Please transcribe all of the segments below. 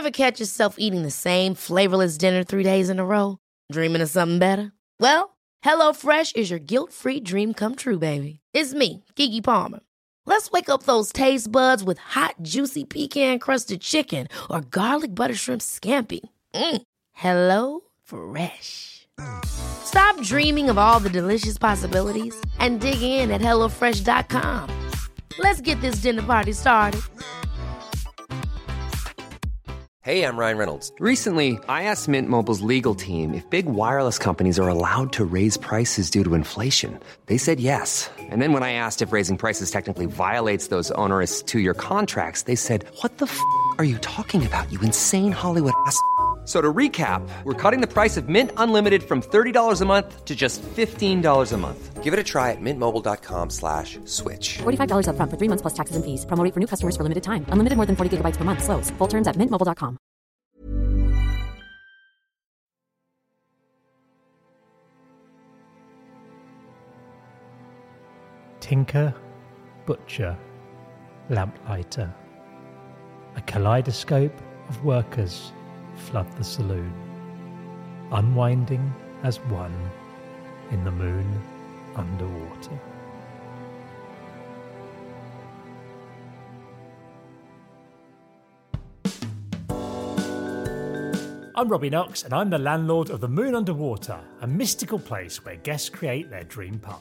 Ever catch yourself eating the same flavorless dinner 3 days in a row? Dreaming of something better? Well, HelloFresh is your guilt-free dream come true, baby. It's me, Keke Palmer. Let's wake up those taste buds with hot, juicy pecan-crusted chicken or garlic butter shrimp scampi. Hello Fresh. Stop dreaming of all the delicious possibilities and dig in at HelloFresh.com. Let's get this dinner party started. Hey, I'm Ryan Reynolds. Recently, I asked Mint Mobile's legal team if big wireless companies are allowed to raise prices due to inflation. They said yes. And then when I asked if raising prices technically violates those onerous two-year contracts, they said, "What the f*** are you talking about, you insane Hollywood ass?" So to recap, we're cutting the price of Mint Unlimited from $30 a month to just $15 a month. Give it a try at mintmobile.com/switch. $45 up front for 3 months plus taxes and fees. Promo rate for new customers for limited time. Unlimited more than 40 gigabytes per month. Slows full terms at mintmobile.com. Tinker, butcher, lamplighter. A kaleidoscope of workers flood the saloon, unwinding as one in the moon underwater. I'm Robbie Knox, and I'm the landlord of the Moon Underwater, a mystical place where guests create their dream pub.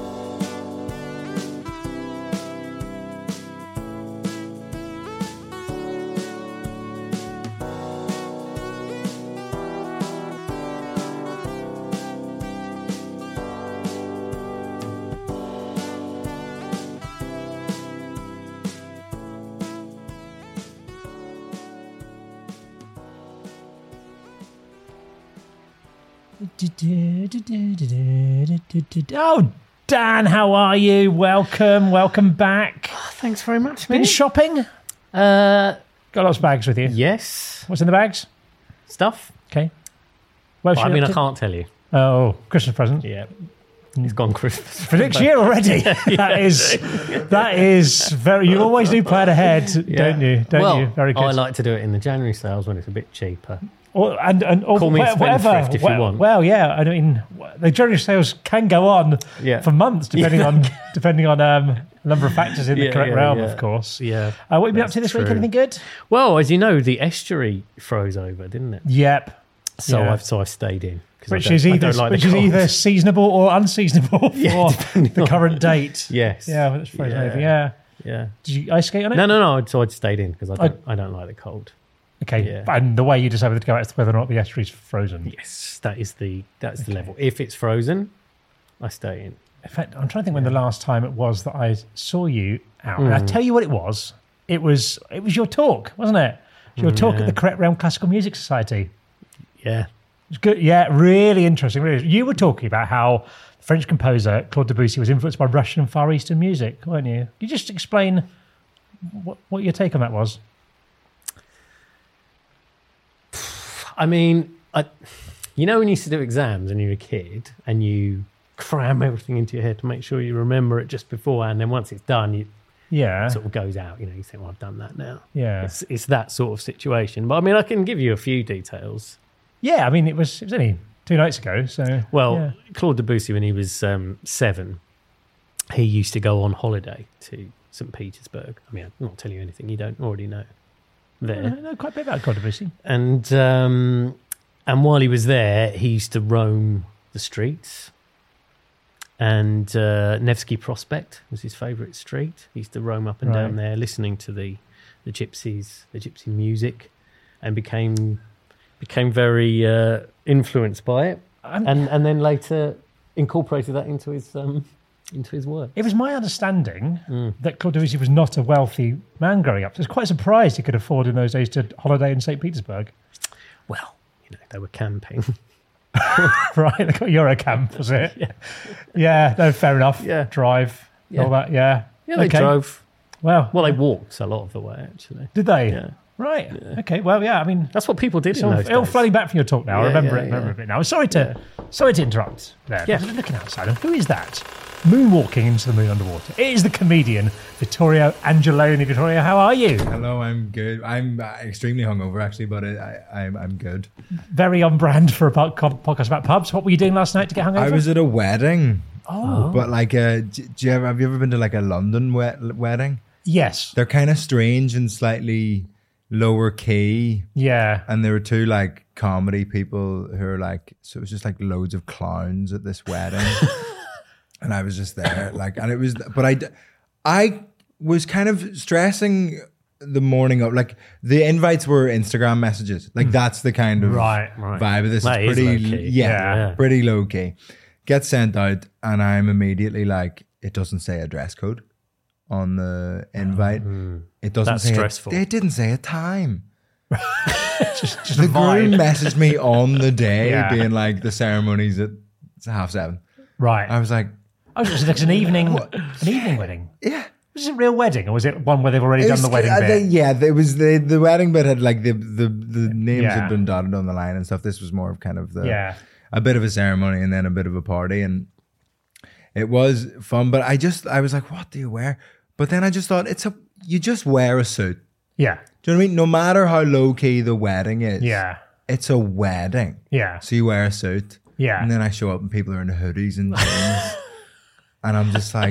Oh, Dan, how are you? Welcome back. Thanks very much, Been mate. shopping? Got lots of bags with you. Yes. What's in the bags? Stuff. Okay. Well, I mean, I can't tell you. Oh, Christmas present. Yeah. It's gone Christmas. For next year already. That is very. You always do plan ahead, don't you? Don't you? Very good. I like to do it in the January sales when it's a bit cheaper. Or Call me spendthrift if you want. Well, yeah. I mean, the January sales can go on for months, depending on a number of factors in the correct realm, of course. Yeah. What have you been up to this week? Anything good? Well, as you know, the estuary froze over, didn't it? Yep. So I stayed in. Which is either seasonable or unseasonable for the current date. Yes. Yeah, that's frozen over. Yeah. Yeah. Did you ice skate on it? No. So I stayed in because I don't like the cold. Okay. Yeah. And the way you decided to go out is whether or not the estuary is frozen. Yes, that's the level. If it's frozen, I stay in. In fact, I'm trying to think when the last time it was that I saw you out. And I tell you what it was. It was your talk, wasn't it? Your talk at the Correct Realm Classical Music Society. Yeah. It's good. Yeah, really interesting. You were talking about how French composer Claude Debussy was influenced by Russian and Far Eastern music, weren't you? Can you just explain what your take on that was? I mean, you know when you used to do exams when you were a kid and you cram everything into your head to make sure you remember it just beforehand, and then once it's done, it sort of goes out. You know, you think, well, I've done that now. Yeah. It's that sort of situation. But I mean, I can give you a few details. Yeah, I mean, it was only 2 nights ago. So Claude Debussy, when he was 7, he used to go on holiday to St. Petersburg. I mean, I'm not telling you anything you don't already know. There, I know quite a bit about Claude Debussy. And while he was there, he used to roam the streets. And Nevsky Prospect was his favourite street. He used to roam up and down there, listening to the gypsies, the gypsy music, and became very influenced by it, and then later incorporated that into his work. It was my understanding that Claude Debussy was not a wealthy man growing up. So I was quite surprised he could afford in those days to holiday in St. Petersburg. Well, they were camping. Right, they got Eurocamp, was it? Yeah, no, fair enough. Yeah. Drive, all that, Yeah, they drove. Well, they walked a lot of the way, actually. Did they? Yeah. Right. Yeah. Okay. Well, yeah. I mean, that's what people did. It's all flooding back from your talk now. I remember it a bit now. Sorry to interrupt there. Yeah. I'm looking outside. Who is that? moonwalking into the moon underwater. It is the comedian Vittorio Angeloni. Vittorio, how are you? Hello, I'm good. I'm extremely hungover actually, but I'm good. Very on brand for a podcast about pubs. What were you doing last night to get hungover? I was at a wedding. Oh, but like, have you ever been to like a London wedding? Yes. They're kind of strange and slightly lower key. Yeah. And there were two like comedy people who are like, so it was just like loads of clowns at this wedding. And I was just there, like, and it was, but I was kind of stressing the morning of, like, the invites were Instagram messages. Like, that's the kind of vibe of this. That It's is pretty, low-key. yeah, pretty low key. Gets sent out, and I'm immediately like, it doesn't say a dress code on the invite. It doesn't That's say stressful. It didn't say a time. just The a groom vibe. messaged me on the day, Yeah. being like, the ceremony's at 7:30. Right. I was like, Oh, so it's an evening wedding. yeah. Was it a real wedding, or was it one where they've already done the wedding bit? It was the wedding bit had like the names Yeah. had been dotted on the line and stuff. This was more of kind of a bit of a ceremony and then a bit of a party, and it was fun. But I was like, what do you wear? But then I just thought you just wear a suit. Yeah. Do you know what I mean? No matter how low key the wedding is, Yeah. it's a wedding. Yeah. So you wear a suit. Yeah. And then I show up and people are in hoodies and jeans. And I'm just like,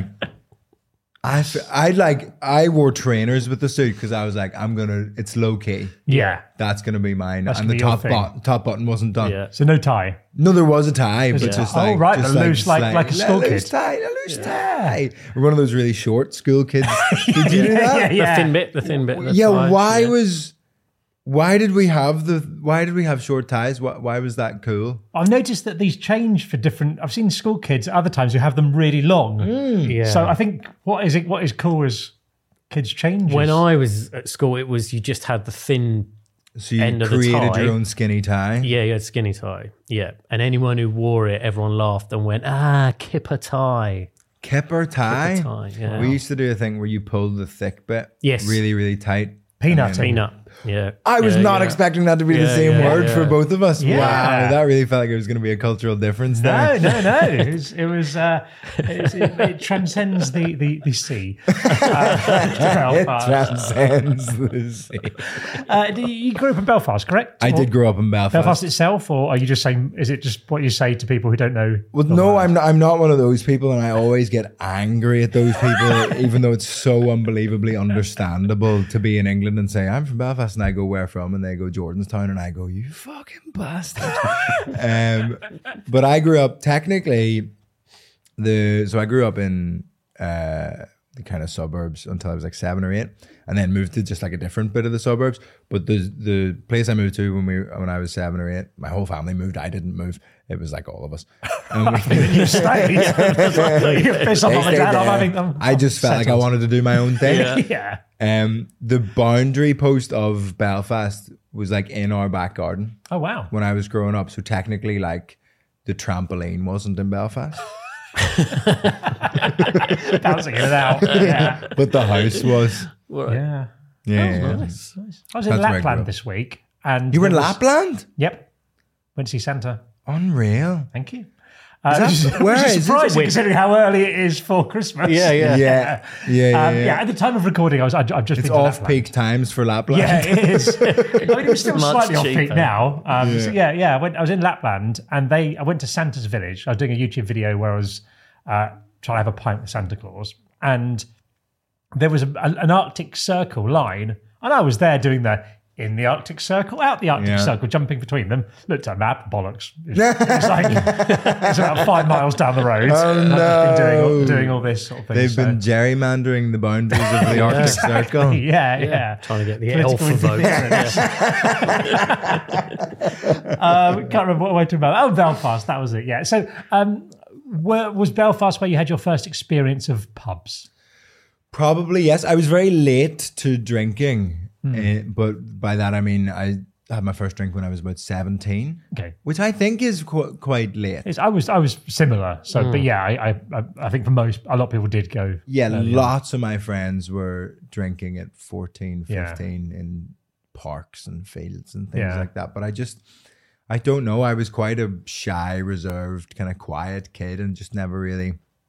I wore trainers with the suit because I was like, it's low key. Yeah. That's gonna be mine. That's And gonna the be your top button wasn't done. Yeah. So no tie. No, there was a tie, but it? just Oh, like, right, just the loose, like a school loose kid. tie, a loose tie. We're one of those really short school kids. Did you do that? Yeah. The thin bit. That's Yeah, fine. why did we have short ties? Why was that cool? I've noticed that these change for different. I've seen school kids at other times who have them really long. Yeah. So I think what is cool is kids change. When I was at school, it was you just had the thin. So you End of the created tie. your own skinny tie? Yeah, you had skinny tie. Yeah, and anyone who wore it, everyone laughed and went, kipper tie. Kipper tie? Kipper tie, yeah. We used to do a thing where you pulled the thick bit Yes. really, really tight. Peanut. Peanut. Yeah. I was Yeah, not yeah. expecting that to be the Yeah, same yeah, word yeah. for both of us. Yeah. Wow, that really felt like it was going to be a cultural difference No, there. no. It transcends the sea. It Belfast. transcends the sea. You grew up in Belfast, correct? I Or did grow up in Belfast. Belfast itself, or are you just saying? Is it just what you say to people who don't know? Well, no, I'm not one of those people, and I always get angry at those people, even though it's so unbelievably understandable to be in England and say, I'm from Belfast, and I go, where from? And they go, Jordanstown, and I go, you fucking bastard. But I grew up, technically, so I grew up in the kind of suburbs until I was like 7 or 8, and then moved to just like a different bit of the suburbs. But the place I moved to when I was 7 or 8, my whole family moved. I didn't move. It was like all of us. You stayed. You piss off They on my stayed dad. I'm there. having them. I just felt like I wanted to do my own thing. Yeah. The boundary post of Belfast was like in our back garden Oh wow. when I was growing up. So technically, like, the trampoline wasn't in Belfast, Bouncing in and out. Yeah. but the house was. Yeah. Yeah. Nice. I was in That's where I grew Lapland up. this week, and You were in there was- Lapland? Yep. Went to see Santa. Unreal. Thank you. Where which is is it? surprising considering how early it is for Christmas. Yeah. At the time of recording, I've just It's been to off Lapland. peak times for Lapland. Yeah, it is. I mean, it was still Much slightly off peak cheaper. now. So I was in Lapland, and I went to Santa's village. I was doing a YouTube video where I was trying to have a pint with Santa Claus, and there was an Arctic Circle line, and I was there doing the in the Arctic Circle, out the Arctic Yeah. Circle, jumping between them. Looked at a map, bollocks. It's like it's about 5 miles down the road. Oh, I've just no. been doing all this sort of thing. They've been gerrymandering the boundaries of the Arctic Circle. Yeah. Trying to get the Political alpha vote. interference. Can't remember what I talking about. Oh, Belfast, that was it. Yeah. So, was Belfast where you had your first experience of pubs? Probably, yes. I was very late to drinking, but by that I mean I had my first drink when I was about 17, Okay. which I think is quite late. I was similar. So, but yeah, I think for most, a lot of people did go. Yeah, lots of my friends were drinking at 14, 15 Yeah. in parks and fields and things Yeah. like that. But I don't know. I was quite a shy, reserved, kind of quiet kid and just never really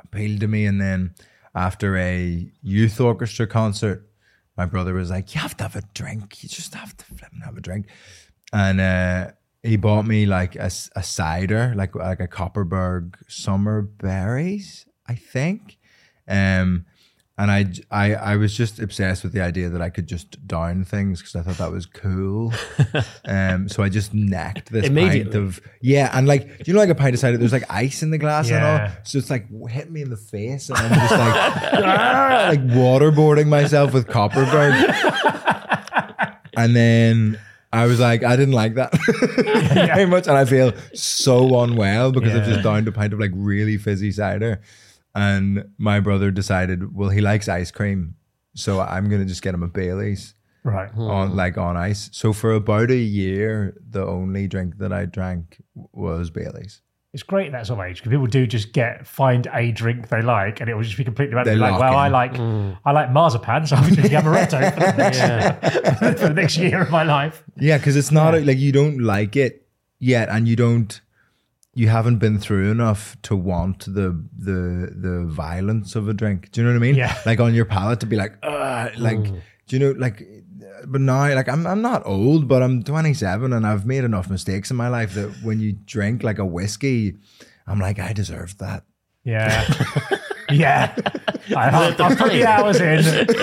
appealed to me. And then after a youth orchestra concert, my brother was like, you have to have a drink. You just have to flipping have a drink. And he bought me like a cider, like a Copperberg Summer Berries, I think. And I was just obsessed with the idea that I could just down things because I thought that was cool. So I just necked this pint of, and like, do you know like a pint of cider, there's like ice in the glass and all? So it's like hitting me in the face and I'm just like, like waterboarding myself with Copperberg. And then I was like, I didn't like that very much. And I feel so unwell because I've just downed a pint of like really fizzy cider. And my brother decided, well, he likes ice cream, so I'm gonna just get him a Baileys, on ice. So for about a year, the only drink that I drank was Baileys. It's great that sort of age because people do just find a drink they like, and it will just be completely random. They Like, lock I like marzipan, so I'm drinking amaretto for the next year of my life. Yeah, because it's not like you don't like it yet, and you haven't been through enough to want the violence of a drink. Do you know what I mean? Yeah. Like on your palate to be like, do you know, like, but now, like, I'm not old, but I'm 27 and I've made enough mistakes in my life that when you drink like a whiskey, I'm like, I deserved that. Yeah. Yeah. I'll put the hours in.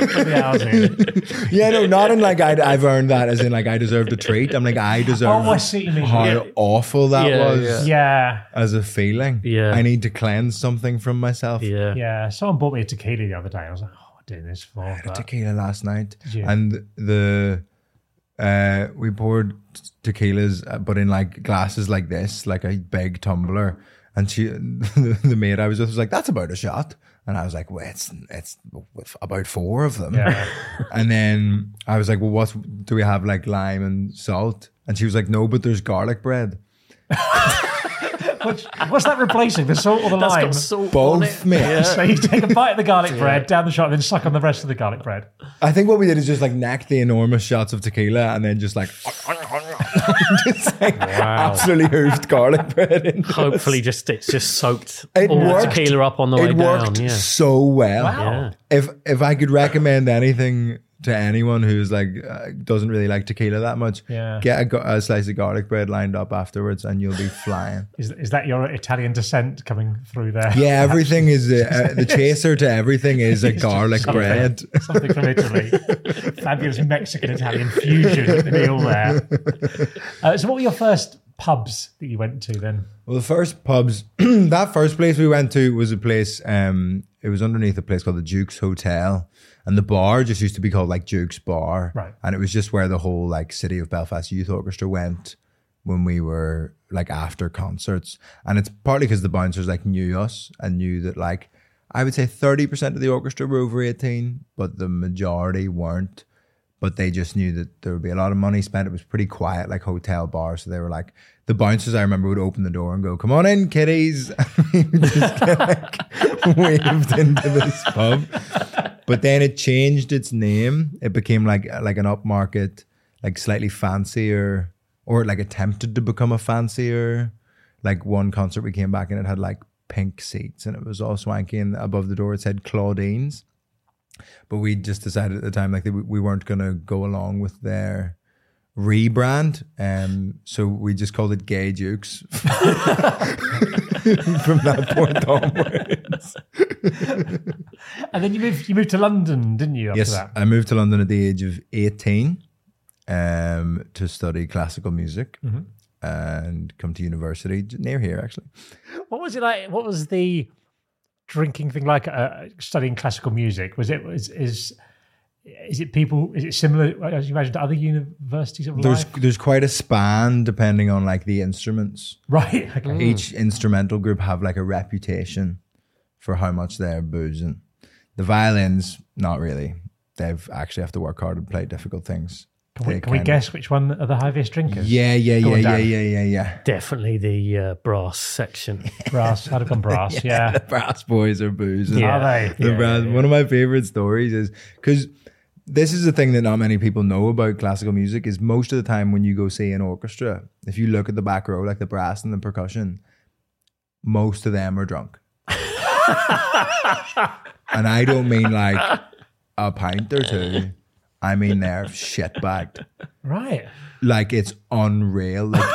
Yeah, no, not in like I've earned that as in like I deserved a treat. I'm like, I deserve I see what you mean. how awful that was Yeah. as a feeling. Yeah. I need to cleanse something from myself. Yeah. Yeah. Someone bought me a tequila the other day. I was like, what am I doing this for? I had a tequila last night. Did you? And we poured tequilas, but in like glasses like this, like a big tumbler. And the maid I was with was like, that's about a shot. And I was like, well, it's about 4 of them. Yeah. And then I was like, well, do we have like lime and salt? And she was like, no, but there's garlic bread. What's that replacing? The salt or the lime? Got salt on Both, it. mate. Yeah. So you take a bite of the garlic bread down the shot, and then suck on the rest of the garlic bread. I think what we did is just like neck the enormous shots of tequila and then just like, just like absolutely hoofed garlic bread in. Hopefully, it's just soaked It all worked. the tequila up on the way It down. worked Yeah. so well. Yeah. If I could recommend anything to anyone who's like doesn't really like tequila that much, get a slice of garlic bread lined up afterwards and you'll be flying. Is that your Italian descent coming through there? Yeah, everything is the chaser to everything is a garlic bread. Something from Italy. Fabulous Mexican-Italian fusion at the meal there. So what were your first pubs that you went to then? Well, the first pubs, that first place we went to was a place, it was underneath a place called the Duke's Hotel. And the bar just used to be called like Duke's Bar. Right. And it was just where the whole like City of Belfast Youth Orchestra went when we were like after concerts. And it's partly because the bouncers like knew us and knew that like, I would say 30% of the orchestra were over 18, but the majority weren't. But they just knew that there would be a lot of money spent. It was pretty quiet, like hotel bar. So they were like, the bouncers I remember would open the door and go, come on in, kiddies. And we would just get like waved into this pub. But then it changed its name. It became like an upmarket, like slightly fancier, or like attempted to become a fancier. Like one concert we came back and it had like pink seats and it was all swanky, and above the door it said Claudine's. But we just decided at the time like we weren't going to go along with their rebrand, so we just called it Gay Dukes from that point onwards. And then you moved to London, didn't you? After that? I moved to London at the age of 18 to study classical music and come to university near here actually. What was it like? What was the drinking thing like studying classical music? Is it similar as you imagine to other universities of life? There's quite a span depending on like the instruments. Right. Okay. Each instrumental group have like a reputation for how much they're boozing. The violins, not really. They've actually have to work hard and play difficult things. Can we guess which one are the heaviest drinkers? Yeah. Dan. Definitely the brass section. Brass. I'd have gone brass. Yeah. The brass boys are boozing. Yeah. Are they? One of my favorite stories is because this is the thing that not many people know about classical music is most of the time when you go see an orchestra, if you look at the back row, like the brass and the percussion, most of them are drunk. And I don't mean like a pint or two. I mean they're shit-bagged. Right. Like it's unreal. Like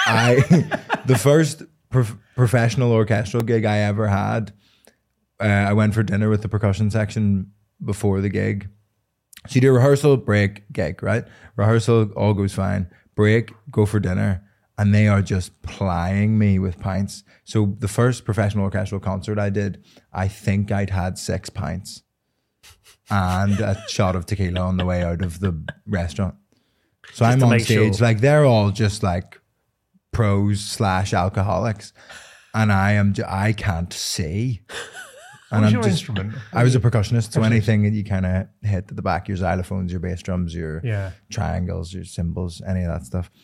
the first professional orchestral gig I ever had, I went for dinner with the percussion section before the gig. So you do rehearsal, break, gig, right? Rehearsal, all goes fine. Break, go for dinner. And they are just plying me with pints. So the first professional orchestral concert I did, I think I'd had 6 pints and a shot of tequila on the way out of the restaurant. So I'm on stage, like they're all just like pros / alcoholics. And I can't see. What was your instrument? I was a percussionist, so anything that you kind of hit at the back, your xylophones, your bass drums, your triangles, your cymbals, any of that stuff.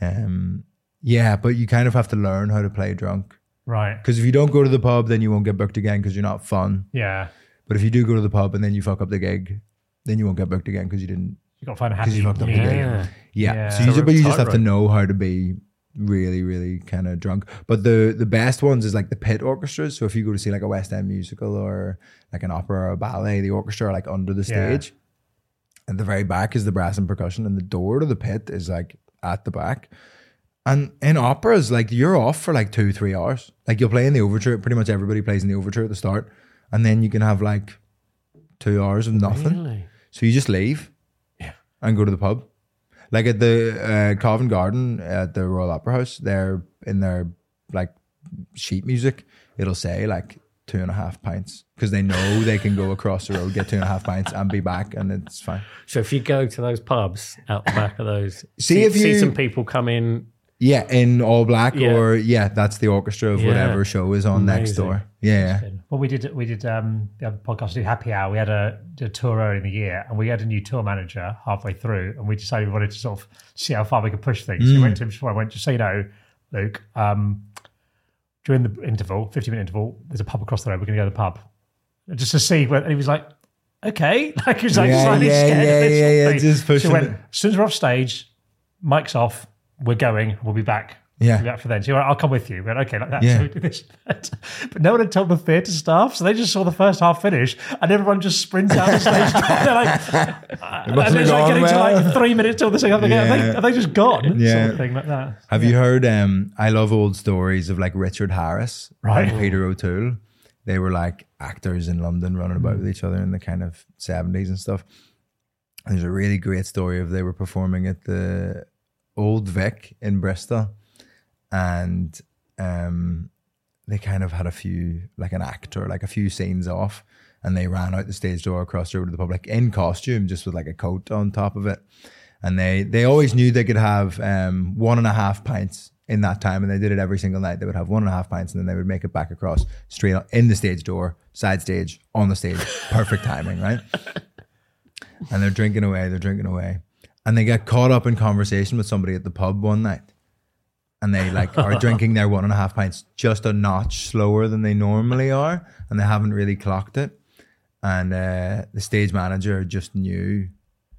Yeah, but you kind of have to learn how to play drunk. Right. Because if you don't go to the pub, then you won't get booked again because you're not fun. Yeah. But if you do go to the pub and then you fuck up the gig, then you won't get booked again because you didn't. You got to find a happy. Because you fucked up the gig. Yeah. So So but you just have to right. know how to be really, really kind of drunk. But the best ones is like the pit orchestras. So if you go to see like a West End musical or like an opera or a ballet, the orchestra are like under the stage. At the very back is the brass and percussion, and the door to the pit is like at the back. And in operas, like you're off for like 2-3 hours. Like you'll play in the overture. Pretty much everybody plays in the overture at the start. And then you can have like 2 hours of nothing. Really? So you just leave and go to the pub. Like at the Covent Garden at the Royal Opera House, they're in their like sheet music. It'll say like 2.5 pints because they know they can go across the road, get 2.5 pints and be back and it's fine. So if you go to those pubs out the back of those, See see some people come in. Yeah, in all black Yeah. or that's the orchestra of whatever show is on next Amazing. door. Yeah. Well, we did the other podcast, do Happy Hour. We did a tour early in the year, and we had a new tour manager halfway through, and we decided we wanted to sort of see how far we could push things. So we went to him before I went, just so you know, Luke, during the interval, 50-minute interval, there's a pub across the road. We're going to go to the pub just to see where. And he was like, okay, like he was like slightly scared of this. Yeah, sort of thing. just pushing So we it. went, as soon as we're off stage, mic's off. We're going. We'll be back. Yeah. We'll be back for then. So you're like, I'll come with you. We went, okay, like that. Yeah. So we did this. But no one had told the theatre staff, so they just saw the first half finish, and everyone just sprints out the stage. They're like, and it's like getting to like 3 minutes till the second. Are they just gone? Yeah. Sort of thing like that. Have you heard I love old stories of like Richard Harris Right. and Peter O'Toole. They were like actors in London running about with each other in the kind of 70s and stuff. And there's a really great story of they were performing at the Old Vic in Bristol, and they kind of had a few, like an actor, like a few scenes off, and they ran out the stage door across the road to the public in costume, just with like a coat on top of it. And they always knew they could have 1.5 pints in that time, and they did it every single night. They would have 1.5 pints, and then they would make it back across straight in the stage door, side stage, on the stage. Perfect timing, right? And they're drinking away. And they get caught up in conversation with somebody at the pub one night. And they like are drinking their 1.5 pints just a notch slower than they normally are. And they haven't really clocked it. And the stage manager just knew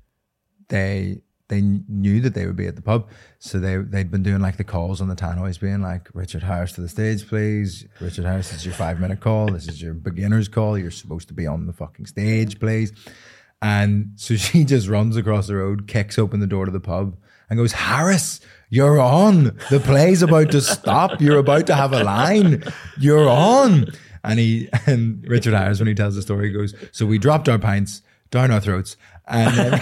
they knew that they would be at the pub. So they'd been doing like the calls on the tannoys, being like, Richard Harris to the stage, please. Richard Harris, this is your 5-minute call. This is your beginner's call. You're supposed to be on the fucking stage, please. And so she just runs across the road, kicks open the door to the pub and goes, Harris, you're on. The play's about to stop. You're about to have a line. You're on. And Richard Harris, when he tells the story, goes, so we dropped our pints down our throats. And then,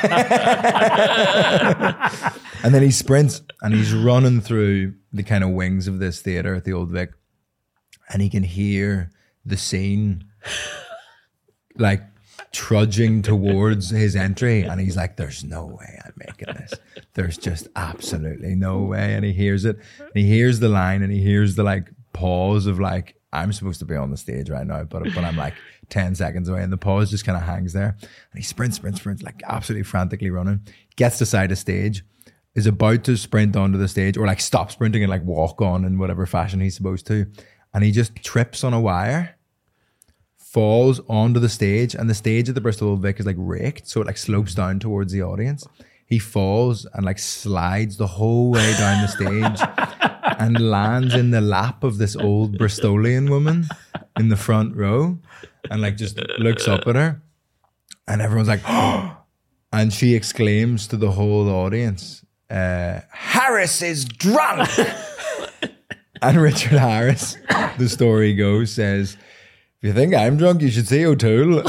and then he sprints and he's running through the kind of wings of this theatre at the Old Vic. And he can hear the scene like trudging towards his entry, and he's like, there's no way I'm making this. There's just absolutely no way. And he hears it, and he hears the line, and he hears the like pause of like, I'm supposed to be on the stage right now, but I'm like 10 seconds away, and the pause just kind of hangs there. And he sprints, like absolutely frantically running, gets to side of stage, is about to sprint onto the stage, or like stop sprinting and like walk on in whatever fashion he's supposed to, and he just trips on a wire, falls onto the stage, and the stage at the Bristol Old Vic is like raked, so it like slopes down towards the audience. He falls and like slides the whole way down the stage and lands in the lap of this old Bristolian woman in the front row and like just looks up at her, and everyone's like, oh, and she exclaims to the whole audience, Harris is drunk. And Richard Harris, the story goes, says, if you think I'm drunk, you should see O'Toole.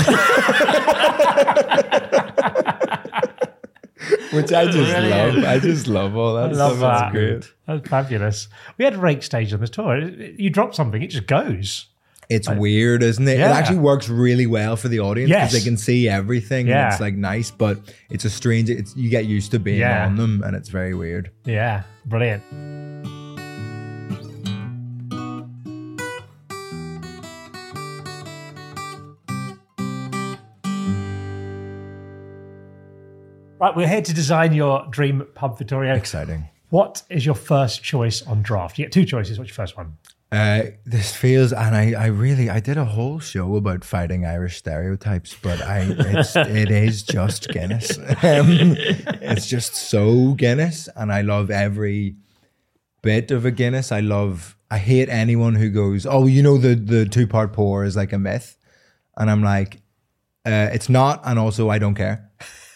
Which I just love. I just love all that. I love stuff. that. It's great. That's fabulous. We had rake stage on this tour. You drop something, it just goes. It's weird, isn't it? Yeah. It actually works really well for the audience because Yes. they can see everything. Yeah. And it's like nice, but it's a strange, you get used to being Yeah. on them and it's very weird. Yeah, brilliant. Right, we're here to design your dream pub, Vittorio. Exciting. What is your first choice on draft? You get two choices. What's your first one? This feels, and I did a whole show about fighting Irish stereotypes, but it is just Guinness. It's just so Guinness, and I love every bit of a Guinness. I hate anyone who goes, oh, you know, the 2-part pour is like a myth. And I'm like, it's not, and also I don't care.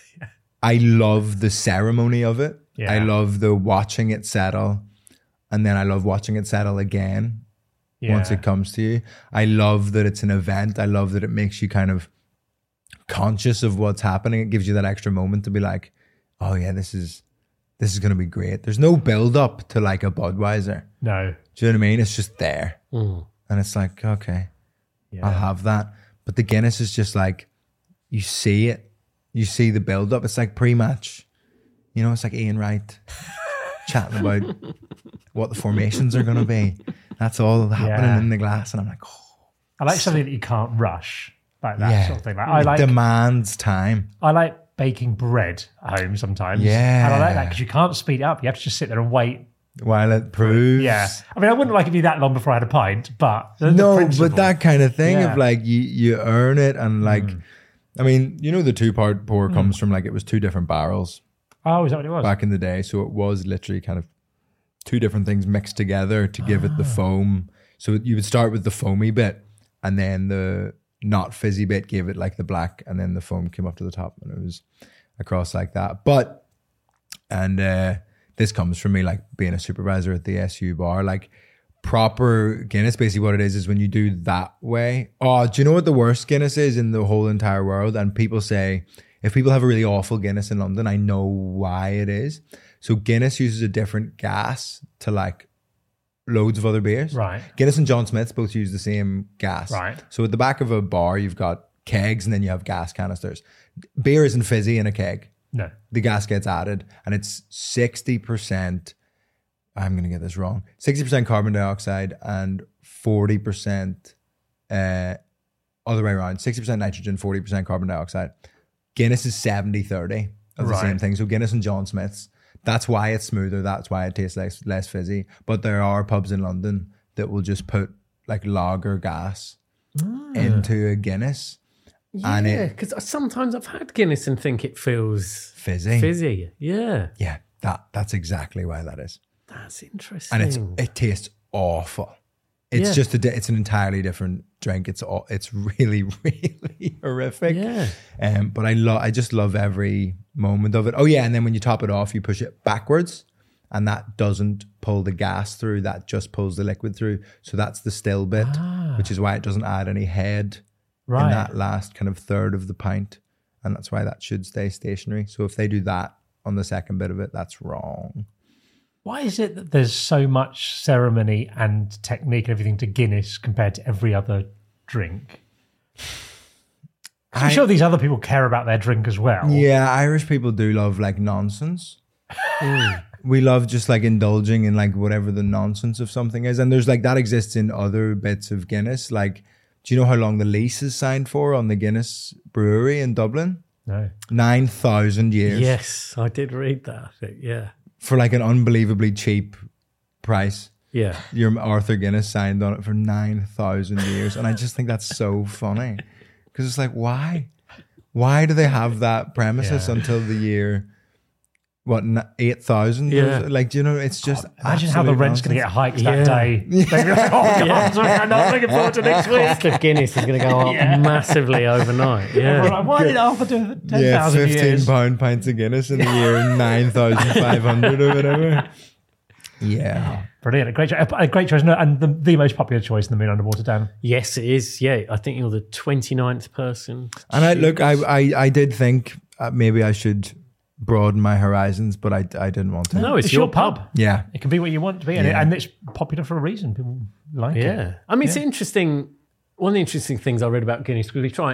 I love the ceremony of it. Yeah. I love the watching it settle, and then I love watching it settle again once it comes to you. I love that it's an event. I love that it makes you kind of conscious of what's happening. It gives you that extra moment to be like, oh yeah, this is going to be great. There's no build up to like a Budweiser. No. Do you know what I mean? It's just there. And it's like, okay, I'll have that. But the Guinness is just like, you see it. You see the build up. It's like pre-match. You know, it's like Ian Wright chatting about what the formations are going to be. That's all happening in the glass. And I'm like, oh. I like something that you can't rush, like that sort of thing. Like, It demands time. I like baking bread at home sometimes. Yeah. And I like that because you can't speed it up. You have to just sit there and wait. While it proves. Yeah. I mean, I wouldn't like it to be that long before I had a pint, but the No, principle. but that kind of thing Yeah. of like, you earn it. And like, I mean, you know, the 2-part pour comes from like, it was 2 different barrels Oh, is that what it was? back in the day. So it was literally kind of 2 different things mixed together to give it the foam. So you would start with the foamy bit, and then the not fizzy bit gave it like the black, and then the foam came up to the top, and it was across like that. But, and this comes from me like being a supervisor at the SU bar, like proper Guinness, basically what it is when you do that way. Oh, do you know what the worst Guinness is in the whole entire world? And people say, if people have a really awful Guinness in London, I know why it is. So Guinness uses a different gas to like loads of other beers. Right. Guinness and John Smith's both use the same gas. Right. So at the back of a bar, you've got kegs and then you have gas canisters. Beer isn't fizzy in a keg. No. The gas gets added, and it's 60%, I'm going to get this wrong, 60% carbon dioxide and 40%, other way around, 60% nitrogen, 40% carbon dioxide. Guinness is 70-30 of the Right. same thing. So Guinness and John Smith's, that's why it's smoother, that's why it tastes less fizzy. But there are pubs in London that will just put like lager gas into a Guinness. And Yeah, it because sometimes I've had Guinness and think it feels fizzy. fizzy. Yeah, Yeah, that's exactly why that is. that's interesting. And it tastes awful. It's Yeah. just it's an entirely different drink. It's really really horrific. Yeah. But I just love every moment of it. Oh yeah, and then when you top it off, you push it backwards, and that doesn't pull the gas through. That just pulls the liquid through. So that's the still bit, which is why it doesn't add any head in Right. that last kind of third of the pint, and that's why that should stay stationary. So if they do that on the second bit of it, that's wrong. Why is it that there's so much ceremony and technique and everything to Guinness compared to every other drink? 'Cause I'm sure these other people care about their drink as well. Yeah, Irish people do love like nonsense. We love just like indulging in like whatever the nonsense of something is. And there's like that exists in other bits of Guinness. Like, do you know how long the lease is signed for on the Guinness brewery in Dublin? No. 9,000 years. Yes, I did read that. Yeah, For like an unbelievably cheap price. yeah. Your Arthur Guinness signed on it for 9,000 years. And I just think that's so funny. Because it's like, why? Why do they have that premises Yeah. until the year what 8,000? Yeah. Like, you know, it's just Imagine how the absolute rent's going to get hiked that Yeah. day. They'd be like, oh, God, sorry, I'm not looking forward to next week. Cost of Guinness is going to go up massively overnight. We're Yeah. like, why did Arthur do 10,000 Yeah, 15 years? pound pints of Guinness in the year 9,500 or whatever. Yeah. Brilliant. A great choice. No, and the most popular choice in the Moon Underwater, Dan. Yes, it is. Yeah, I think you're the 29th person. to And choose. I did think maybe I should broaden my horizons, but I didn't want to. No, it's your pub. Yeah. It can be what you want it to be, and it's popular for a reason. People like it. Yeah. I mean, it's interesting. One of the interesting things I read about Guinness, because we try,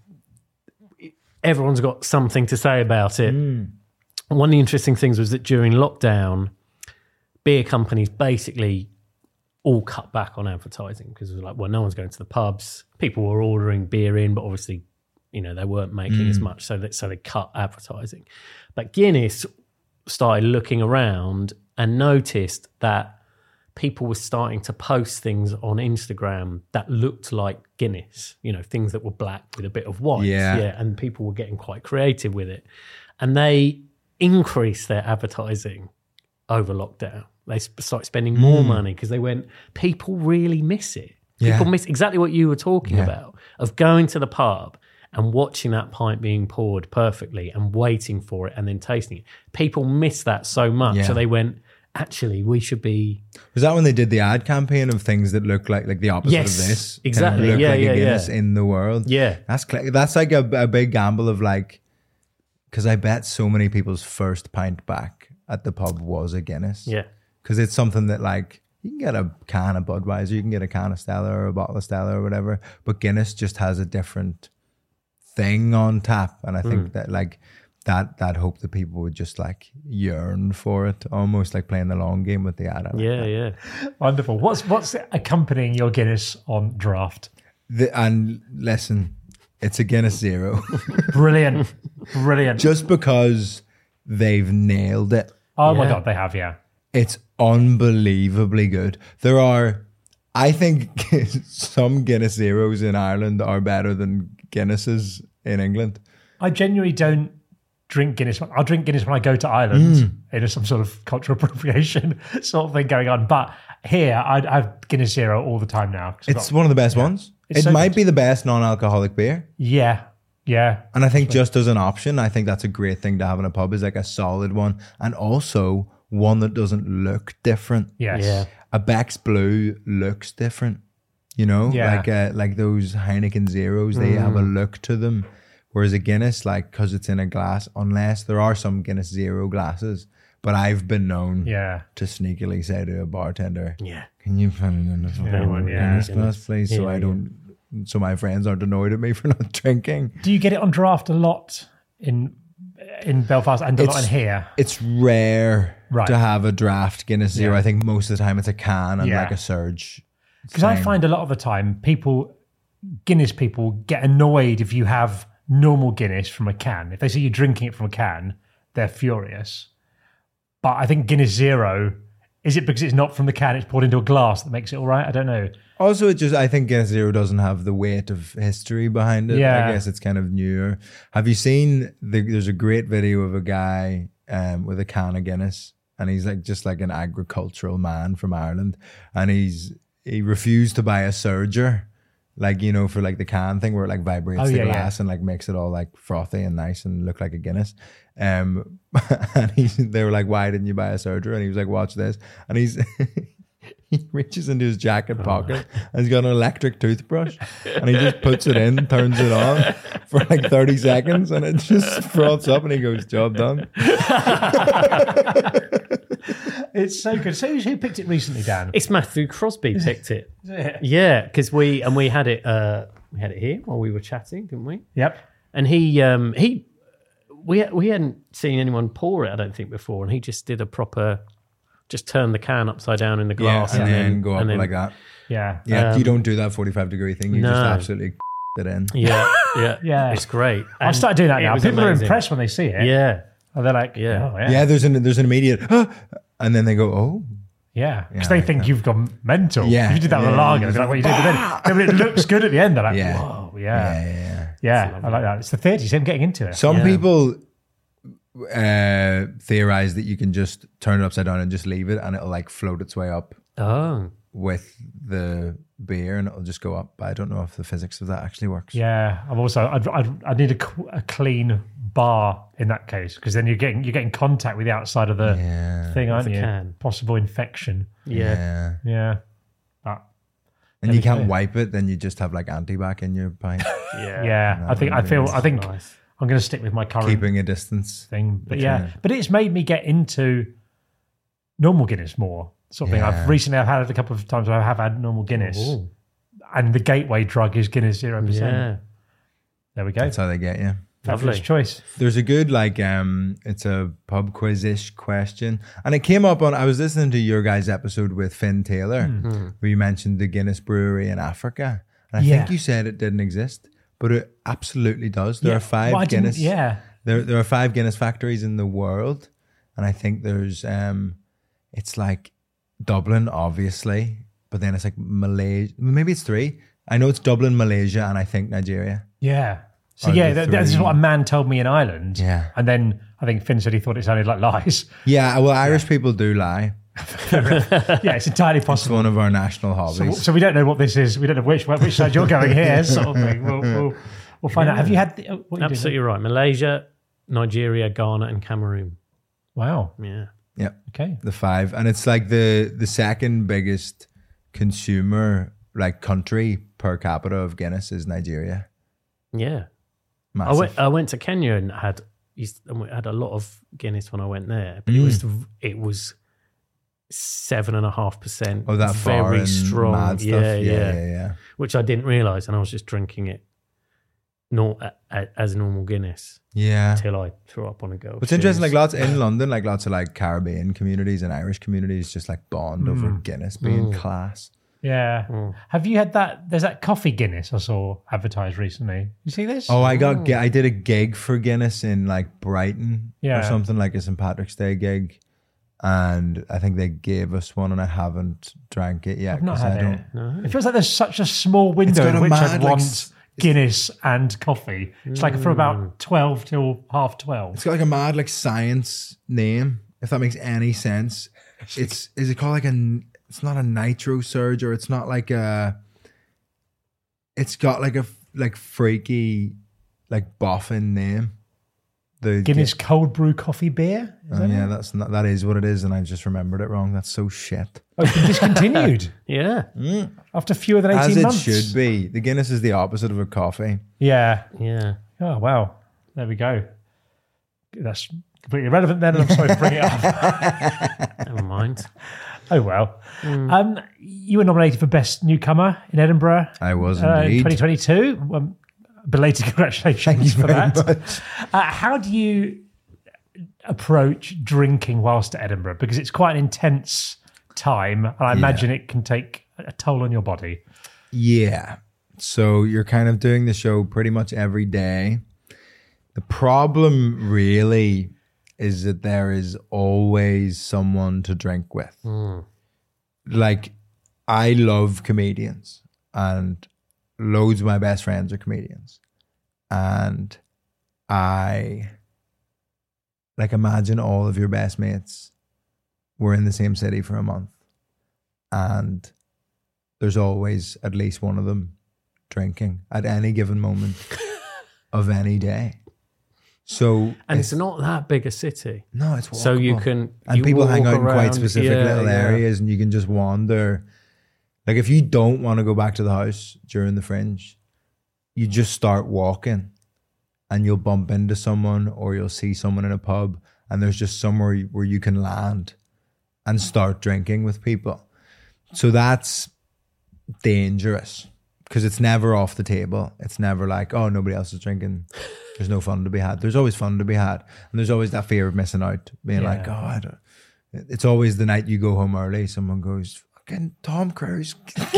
everyone's got something to say about it. One of the interesting things was that during lockdown, beer companies basically all cut back on advertising because it was like, well, no one's going to the pubs. People were ordering beer in, but obviously, they weren't making as much, so they cut advertising. But Guinness started looking around and noticed that people were starting to post things on Instagram that looked like Guinness, things that were black with a bit of white. Yeah. And people were getting quite creative with it. And they increased their advertising over lockdown. They started spending more money because they went, people really miss it. People miss exactly what you were talking about, of going to the pub and watching that pint being poured perfectly and waiting for it and then tasting it. People miss that so much. Yeah. So they went, actually, we should be... Was that when they did the ad campaign of things that look like the opposite Yes, of this? exactly. Kind of look Yeah, like yeah, a Guinness yeah. in the world. Yeah. That's like a big gamble of because I bet so many people's first pint back at the pub was a Guinness. Yeah. Because it's something that you can get a can of Budweiser, you can get a can of Stella or a bottle of Stella or whatever, but Guinness just has a different thing on tap. And I think that that hope that people would just yearn for it, almost like playing the long game with the ad. Yeah. Wonderful. What's accompanying your Guinness on draft? And listen, it's a Guinness Zero. Brilliant. Just because they've nailed it. Oh my Yeah. God, they have, yeah. It's unbelievably good. There are, I think, some Guinness Zeros in Ireland are better than Guinnesses in England. I genuinely don't drink Guinness. I'll drink Guinness when I go to Ireland. It is some sort of cultural appropriation sort of thing going on. But here, I have Guinness Zero all the time now. 'Cause It's one of the best ones. It's It so might good. be the best non-alcoholic beer. Yeah. And I think just as an option, I think that's a great thing to have in a pub, is a solid one. And also one that doesn't look different. Yes. Yeah. A Beck's Blue looks different, Yeah. like those Heineken Zeros, they have a look to them. Whereas a Guinness, because it's in a glass, unless there are some Guinness Zero glasses, but I've been known Yeah. to sneakily say to a bartender, Yeah. can you put it in a fucking one, yeah. Guinness glass, please, so Yeah, I don't, so my friends aren't annoyed at me for not drinking. Do you get it on draft a lot in Belfast and a lot in here? It's rare Right. to have a draft Guinness Zero. Yeah. I think most of the time it's a can and Yeah. a surge. Because I thing. find a lot of the time Guinness people get annoyed if you have normal Guinness from a can. If they see you drinking it from a can, they're furious. But I think Guinness Zero, is it because it's not from the can, it's poured into a glass that makes it all right? I don't know. Also, I think Guinness Zero doesn't have the weight of history behind it. Yeah. I guess it's kind of newer. Have you seen, there's a great video of a guy with a can of Guinness, and he's just like an agricultural man from Ireland, and he refused to buy a surger, for the can thing where it vibrates Oh, the yeah, glass and makes it all frothy and nice and look like a Guinness. And they were like, why didn't you buy a surger? And he was like, watch this. And he reaches into his jacket pocket and he's got an electric toothbrush and he just puts it in, turns it on for 30 seconds and it just froths up and he goes, job done. It's so good. So who picked it recently, Dan? It's Matthew Crosby picked it. Is it? Yeah, because we had it here while we were chatting, didn't we? Yep. And we hadn't seen anyone pour it, I don't think, before, and he just did just turned the can upside down in the glass, and then go up like that. Yeah. Yeah, you don't do that 45-degree thing. You just no. absolutely it in. Yeah, Yeah. it's great. I've started doing that it now. was People are amazing. impressed when they see it. Yeah, And they're like, Yeah. oh, yeah. Yeah, there's an immediate, and then they go, oh. Yeah, because Yeah, they I think like you've gone mental. Yeah, If you did that with a yeah, lager, yeah. they're like, what you did, but then when it looks good at the end, they're like, Yeah. whoa, yeah. Yeah. Yeah, I like that. It's the 30s, him getting into it. Some Yeah. people theorized that you can just turn it upside down and just leave it, and it'll like float its way up Oh, with the beer, and it'll just go up. But I don't know if the physics of that actually works. Yeah, I'm also. I need a clean bar in that case, because then you're getting contact with the outside of the thing, aren't the you? can. Possible infection. yeah. Yeah. But, And you can't wipe it, then you just have like antibac in your pint. yeah. I think Nice. I'm going to stick with my current Keeping a distance. thing. But but it's made me get into normal Guinness more. Sort of thing. I've had a couple of times where I have had normal Guinness, Ooh. and the gateway drug is Guinness 0%. Yeah. There we go. That's how they get you. Fabulous Lovely. choice. There's a good it's a pub quiz-ish question, and it came up on. I was listening to your guys' episode with Finn Taylor, where you mentioned the Guinness brewery in Africa, and I think you said it didn't exist, but it absolutely does. There are 5 Well, I didn't- Guinness. Yeah. There are 5 Guinness factories in the world, and I think there's it's like Dublin, obviously, but then it's like Malaysia. Maybe it's 3. I know it's Dublin, Malaysia, and I think Nigeria. Yeah. So Are yeah, the that's 3. what a man told me in Ireland. Yeah. And then I think Finn said he thought it sounded like lies. Yeah, well, Irish people do lie. Yeah, it's entirely It's possible. one of our national hobbies. So we don't know what this is. We don't know which side you're going here, sort of thing. We'll find out. Have you had what are you Absolutely right. Malaysia, Nigeria, Ghana, and Cameroon. doing? Wow. Yeah. Yeah, Okay. the 5, and it's like the second biggest consumer like country per capita of Guinness is Nigeria. Yeah. Massive. I went to Kenya and had a lot of Guinness when I went there, but it was 7.5%. Oh, that very foreign strong. mad stuff. Yeah. Which I didn't realize, and I was just drinking it as normal Guinness Yeah. till I threw up on a girl. It's interesting, like lots in London, like lots of like Caribbean communities and Irish communities just like bond over Guinness being class. Yeah. Have you had that? There's that coffee Guinness I saw advertised recently. You see this? Oh, I did a gig for Guinness in like Brighton Yeah. or something, like a St. Patrick's Day gig. And I think they gave us one, and I haven't drank it yet. I've not 'cause had I don't. it. No. It feels like there's such a small window got in a which mad, I'd like, want Guinness and coffee. It's like from about 12 till 12:30. It's got like a mad like science name, if that makes any sense. Is it called like it's not a nitro surge, or it's not like it's got like a freaky like boffin name. The Guinness cold brew coffee beer? Is that it? that is what it is, and I just remembered it wrong. That's so shit. Oh, it's been discontinued Yeah. after fewer than 18 As it months. should be. The Guinness is the opposite of a coffee. Yeah. Yeah. Oh, wow. There we go. That's completely irrelevant then, and I'm sorry to bring it up. Never mind. Oh, well. You were nominated for Best Newcomer in Edinburgh I was in indeed. 2022. Belated congratulations for very that. much. How do you approach drinking whilst at Edinburgh? Because it's quite an intense time, and I imagine it can take a toll on your body. Yeah. So you're kind of doing the show pretty much every day. The problem really is that there is always someone to drink with. Like, I love comedians, and loads of my best friends are comedians. And I like imagine all of your best mates were in the same city for a month, and there's always at least one of them drinking at any given moment of any day. So And it's not that big a city. no, it's So you walkable. can and you people hang walk out in quite around. specific Yeah, little yeah. areas, and you can just wander. Like, if you don't want to go back to the house during the Fringe, you just start walking, and you'll bump into someone, or you'll see someone in a pub, and there's just somewhere where you can land and start drinking with people. So that's dangerous, because it's never off the table. It's never like, oh, nobody else is drinking, there's no fun to be had. There's always fun to be had, and there's always that fear of missing out, being like, oh, I don't. It's always the night you go home early, someone goes, fucking Tom Cruise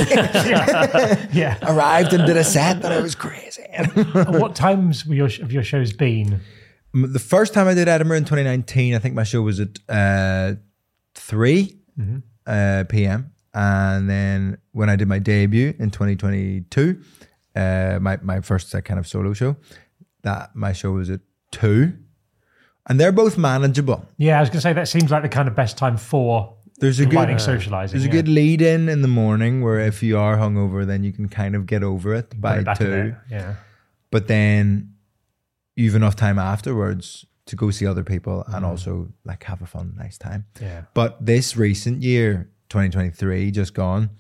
Yeah. arrived and did a set, and it was crazy. What times have your shows been? The first time I did Edinburgh in 2019, I think my show was at 3 p.m. And then when I did my debut in 2022, my first kind of solo show, that my show was at 2. And they're both manageable. Yeah, I was going to say that seems like the kind of best time for There's a combining good socializing. There's a good lead in the morning where if you are hungover, then you can kind of get over it by Back in 2. it, yeah. But then you've enough time afterwards to go see other people and also like have a fun, nice time. Yeah. But this recent year, 2023, just gone,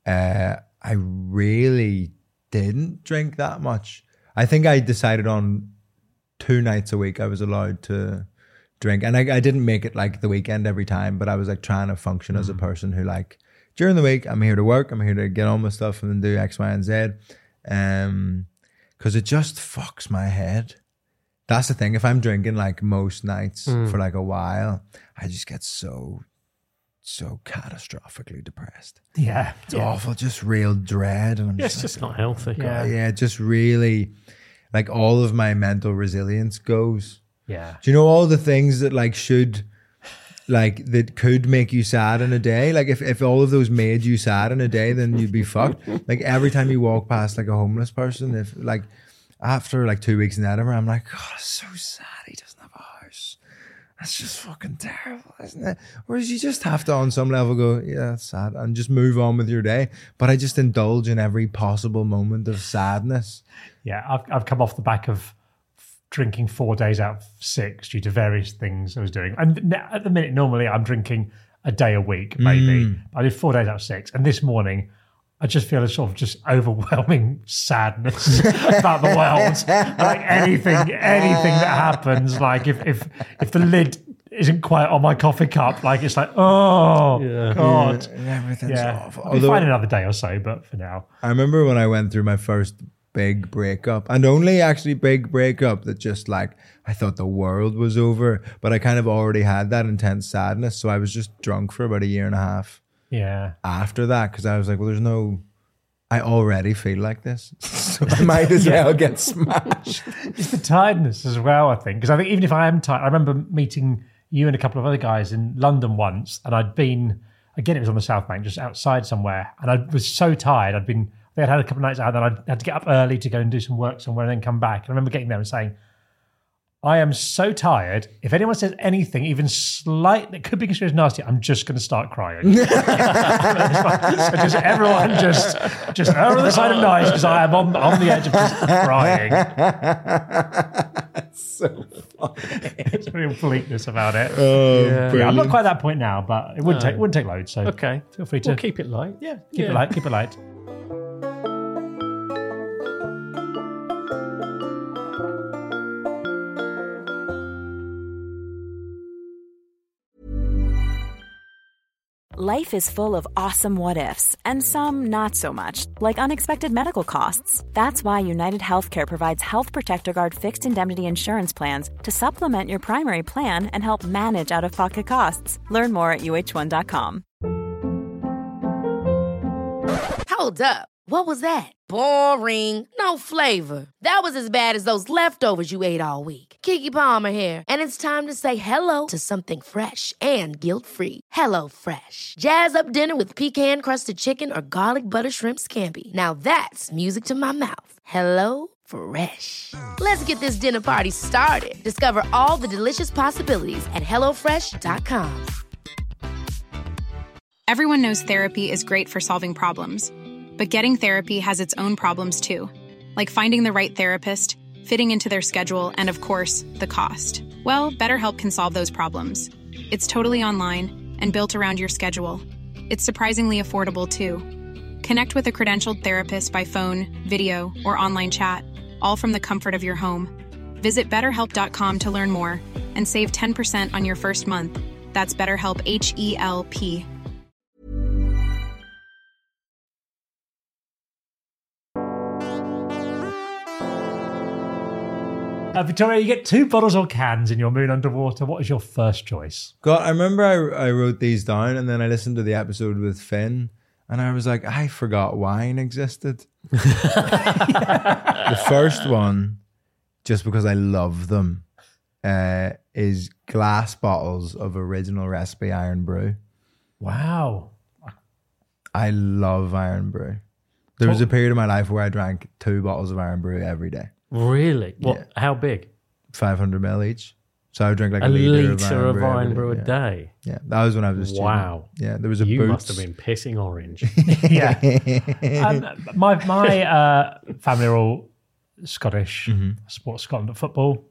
I really didn't drink that much. I think I decided on 2 nights a week I was allowed to drink. And I didn't make it like the weekend every time, but I was like trying to function as a person who like, during the week, I'm here to work, I'm here to get on with stuff and do X, Y, and Z. Because it just fucks my head. That's the thing. If I'm drinking like most nights for like a while, I just get so catastrophically depressed. Yeah. It's awful, just real dread. And I'm It's just not healthy. yeah, just really like all of my mental resilience goes. Yeah. Do you know all the things that like should, like that could make you sad in a day? Like if all of those made you sad in a day, then you'd be fucked. Like every time you walk past like a homeless person, if like after like 2 weeks in Edinburgh, I'm like, God, it's so sad he doesn't have a house. That's just fucking terrible, isn't it? Whereas you just have to on some level go, yeah, it's sad, and just move on with your day. But I just indulge in every possible moment of sadness. Yeah, I've come off the back of drinking 4 days out of 6 due to various things I was doing. And at the minute, normally I'm drinking a day a week, maybe. I did 4 days out of 6. And this morning, I just feel a sort of just overwhelming sadness about the world. Like anything that happens, like if the lid isn't quite on my coffee cup, like it's like, oh, God. Yeah, everything's awful. I'll be fine another day or so, but for now. I remember when I went through my first big breakup, and only actually big breakup that just like I thought the world was over, but I kind of already had that intense sadness, so I was just drunk for about 1.5 years after that, because I was like, well, I already feel like this, so I might as well get smashed. It's the tiredness as well, I think, because I think even if I am tired, I remember meeting you and a couple of other guys in London once, and I'd been, again, it was on the South Bank, just outside somewhere, and I was so tired. They had a couple of nights out, and then I had to get up early to go and do some work somewhere and then come back. And I remember getting there and saying, I am so tired. If anyone says anything, even slight, that could be considered nasty, I'm just going to start crying. So just everyone just err on the side of nice, because I am on the edge of just crying. That's so funny. It's a real bleakness about it. Yeah, I'm not quite at that point now, but it wouldn't take loads. So Okay. feel free to We'll keep it light. keep it light. Keep it light. Life is full of awesome what-ifs, and some not so much, like unexpected medical costs. That's why United Healthcare provides Health Protector Guard fixed indemnity insurance plans to supplement your primary plan and help manage out-of-pocket costs. Learn more at uh1.com. Hold up. What was that? Boring. No flavor. That was as bad as those leftovers you ate all week. Keke Palmer here, and it's time to say hello to something fresh and guilt-free. Hello Fresh. Jazz up dinner with pecan-crusted chicken or garlic butter shrimp scampi. Now that's music to my mouth. Hello Fresh. Let's get this dinner party started. Discover all the delicious possibilities at hellofresh.com. Everyone knows therapy is great for solving problems. But getting therapy has its own problems too, like finding the right therapist, fitting into their schedule, and of course, the cost. Well, BetterHelp can solve those problems. It's totally online and built around your schedule. It's surprisingly affordable too. Connect with a credentialed therapist by phone, video, or online chat, all from the comfort of your home. Visit BetterHelp.com to learn more and save 10% on your first month. That's BetterHelp, H-E-L-P. Victoria, you get 2 bottles or cans in your Moon Underwater. What is your first choice? God, I remember I wrote these down, and then I listened to the episode with Finn, and I was like, I forgot wine existed. The first one, just because I love them, is glass bottles of original recipe Iron Brew. Wow. I love Iron Brew. There was a period of my life where I drank 2 bottles of Iron Brew every day. Really? What? Yeah. How big? 500 ml each. So I would drink like A a litre litre of Iron Iron Brew Brew a every day. Yeah, that was when I was a student. Wow. Yeah, there was a You Boots. must have been pissing orange. Yeah. My family are all Scottish. Mm-hmm. Support Scotland at football.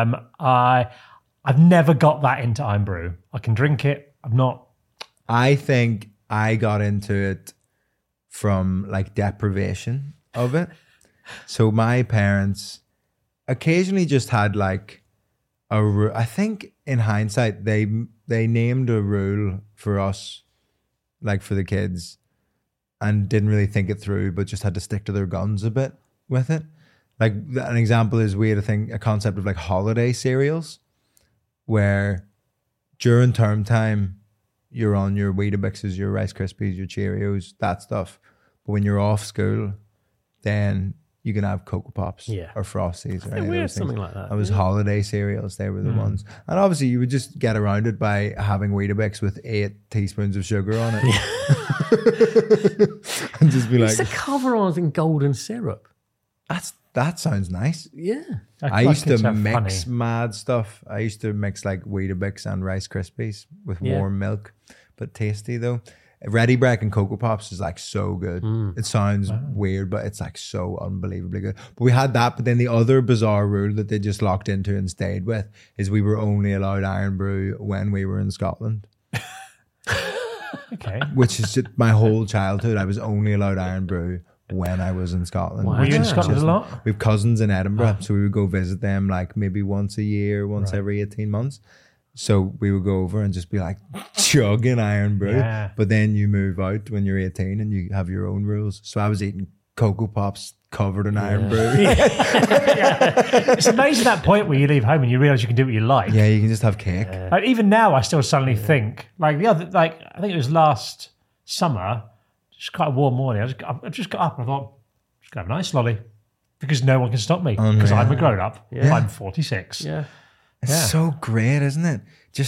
I've never got that into Iron Brew. I can drink it. I'm not. I think I got into it from like deprivation of it. So my parents occasionally just had like I think in hindsight they named a rule for us, like for the kids, and didn't really think it through, but just had to stick to their guns a bit with it. Like an example is we had a concept of like holiday cereals, where during term time you're on your Weetabixes, your Rice Krispies, your Cheerios, that stuff. But when you're off school, then you can have Cocoa Pops or Frosties or any of those something things. like that. It was holiday cereals. They were the ones. And obviously you would just get around it by having Weetabix with 8 teaspoons of sugar on it. And just be like, It's a cover on in golden syrup. that sounds nice. Yeah. I used to mix mad stuff. I used to mix like Weetabix and Rice Krispies with warm milk, but tasty though. Ready Break and Cocoa Pops is like so good. It sounds weird, but it's like so unbelievably good. But we had that, but then the other bizarre rule that they just locked into and stayed with is we were only allowed Iron Brew when we were in Scotland. Okay. Which is just my whole childhood. I was only allowed Iron Brew when I was in Scotland. Were you in Scotland a lot? We have cousins in Edinburgh, so we would go visit them like maybe once a year, once every 18 months. So we would go over and just be like chugging Iron Brew. Yeah. But then you move out when you're 18 and you have your own rules. So I was eating Cocoa Pops covered in Iron Brew. It's amazing that point where you leave home and you realise you can do what you like. Yeah, you can just have cake. Like even now, I still suddenly think I think it was last summer, just quite a warm morning. I just got up and I thought, just gonna have a nice lolly because no one can stop me because I'm a grown up. Yeah. I'm 46. Yeah. It's so great, isn't it?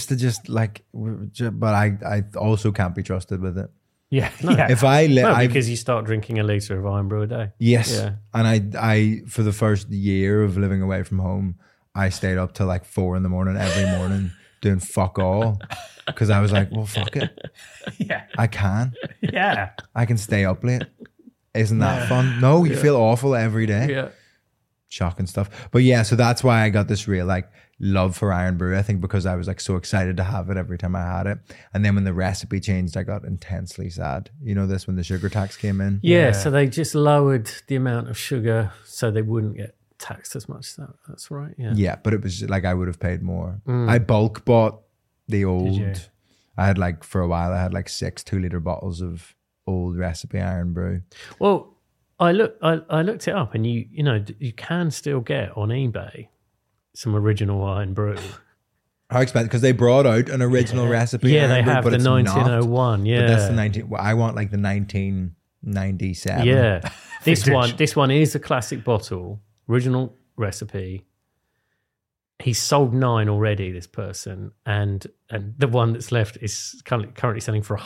But I also can't be trusted with it. Yeah. Yeah. If I because you start drinking a litre of Iron Brew a day. Yes. Yeah. And I for the first year of living away from home, I stayed up till like 4 a.m. every morning doing fuck all. Because I was like, well, fuck it. Yeah. I can. Yeah. I can stay up late. Isn't that fun? No, you feel awful every day. Yeah. Shocking stuff. But yeah, so that's why I got this real like love for Iron Brew. I think because I was like so excited to have it every time I had it. And then when the recipe changed, I got intensely sad. You know this when the sugar tax came in? Yeah, so they just lowered the amount of sugar so they wouldn't get taxed as much. That's right. Yeah. Yeah, but it was like I would have paid more. I bulk bought the old. I had like for a while I had like 6 2-liter bottles of old recipe Iron Brew. Well, I looked it up, and you can still get on eBay some original Iron Brew. How expensive? Because they brought out an original recipe. Yeah, Iron they Brew, have but the it's 1901. not. Yeah, But that's the 19. Well, I want like the 1997. Yeah, this Vintage. one is a classic bottle, original recipe. He's sold 9 already, this person, and the one that's left is currently selling for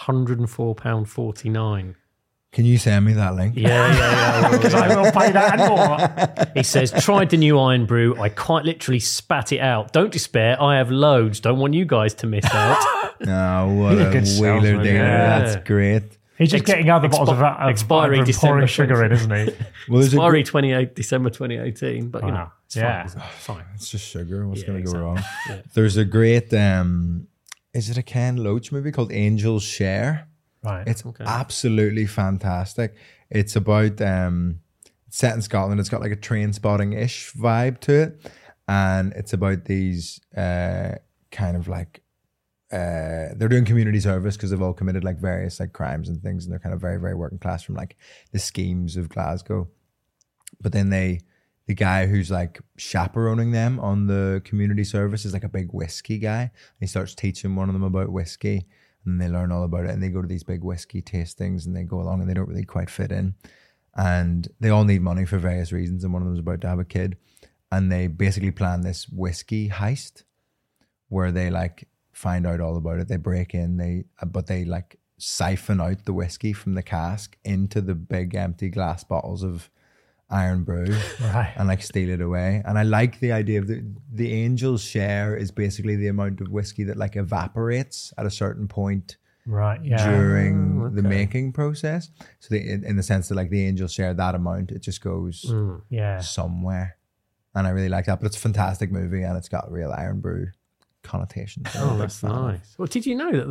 £104.49. Can you send me that link? Yeah. Because I will pay that and more. He says, tried the new Iron Brew. I quite literally spat it out. Don't despair. I have loads. Don't want you guys to miss out. No, what He's a a good wheeler salesman, dealer. yeah. That's great. He's just getting other bottles of expiry and December pouring sugar in, isn't he? Well, there's Expiry December 2018, but Wow. it's Yeah. fine. It's fine. It's just sugar. What's Yeah, going to exactly. go wrong? Yeah. There's a great, is it a Ken Loach movie called Angels Share? Right. It's absolutely fantastic. It's about set in Scotland. It's got like a train spotting-ish vibe to it. And it's about these kind of like they're doing community service because they've all committed like various like crimes and things, and they're kind of very, very working class from like the schemes of Glasgow. But then the guy who's like chaperoning them on the community service is like a big whiskey guy. And he starts teaching one of them about whiskey, and they learn all about it, and they go to these big whiskey tastings, and they go along and they don't really quite fit in. And they all need money for various reasons, and one of them is about to have a kid. And they basically plan this whiskey heist where they like find out all about it. They break in, but they like siphon out the whiskey from the cask into the big empty glass bottles of Iron Brew Right. and like steal it away. And I like the idea of the Angel's share is basically the amount of whiskey that like evaporates at a certain point Right. Yeah. during the making process. So in the sense that like the Angel's share, that amount, it just goes Yeah. somewhere. And I really like that. But it's a fantastic movie and it's got real Iron Brew connotations. Oh, that's nice. Well, did you know that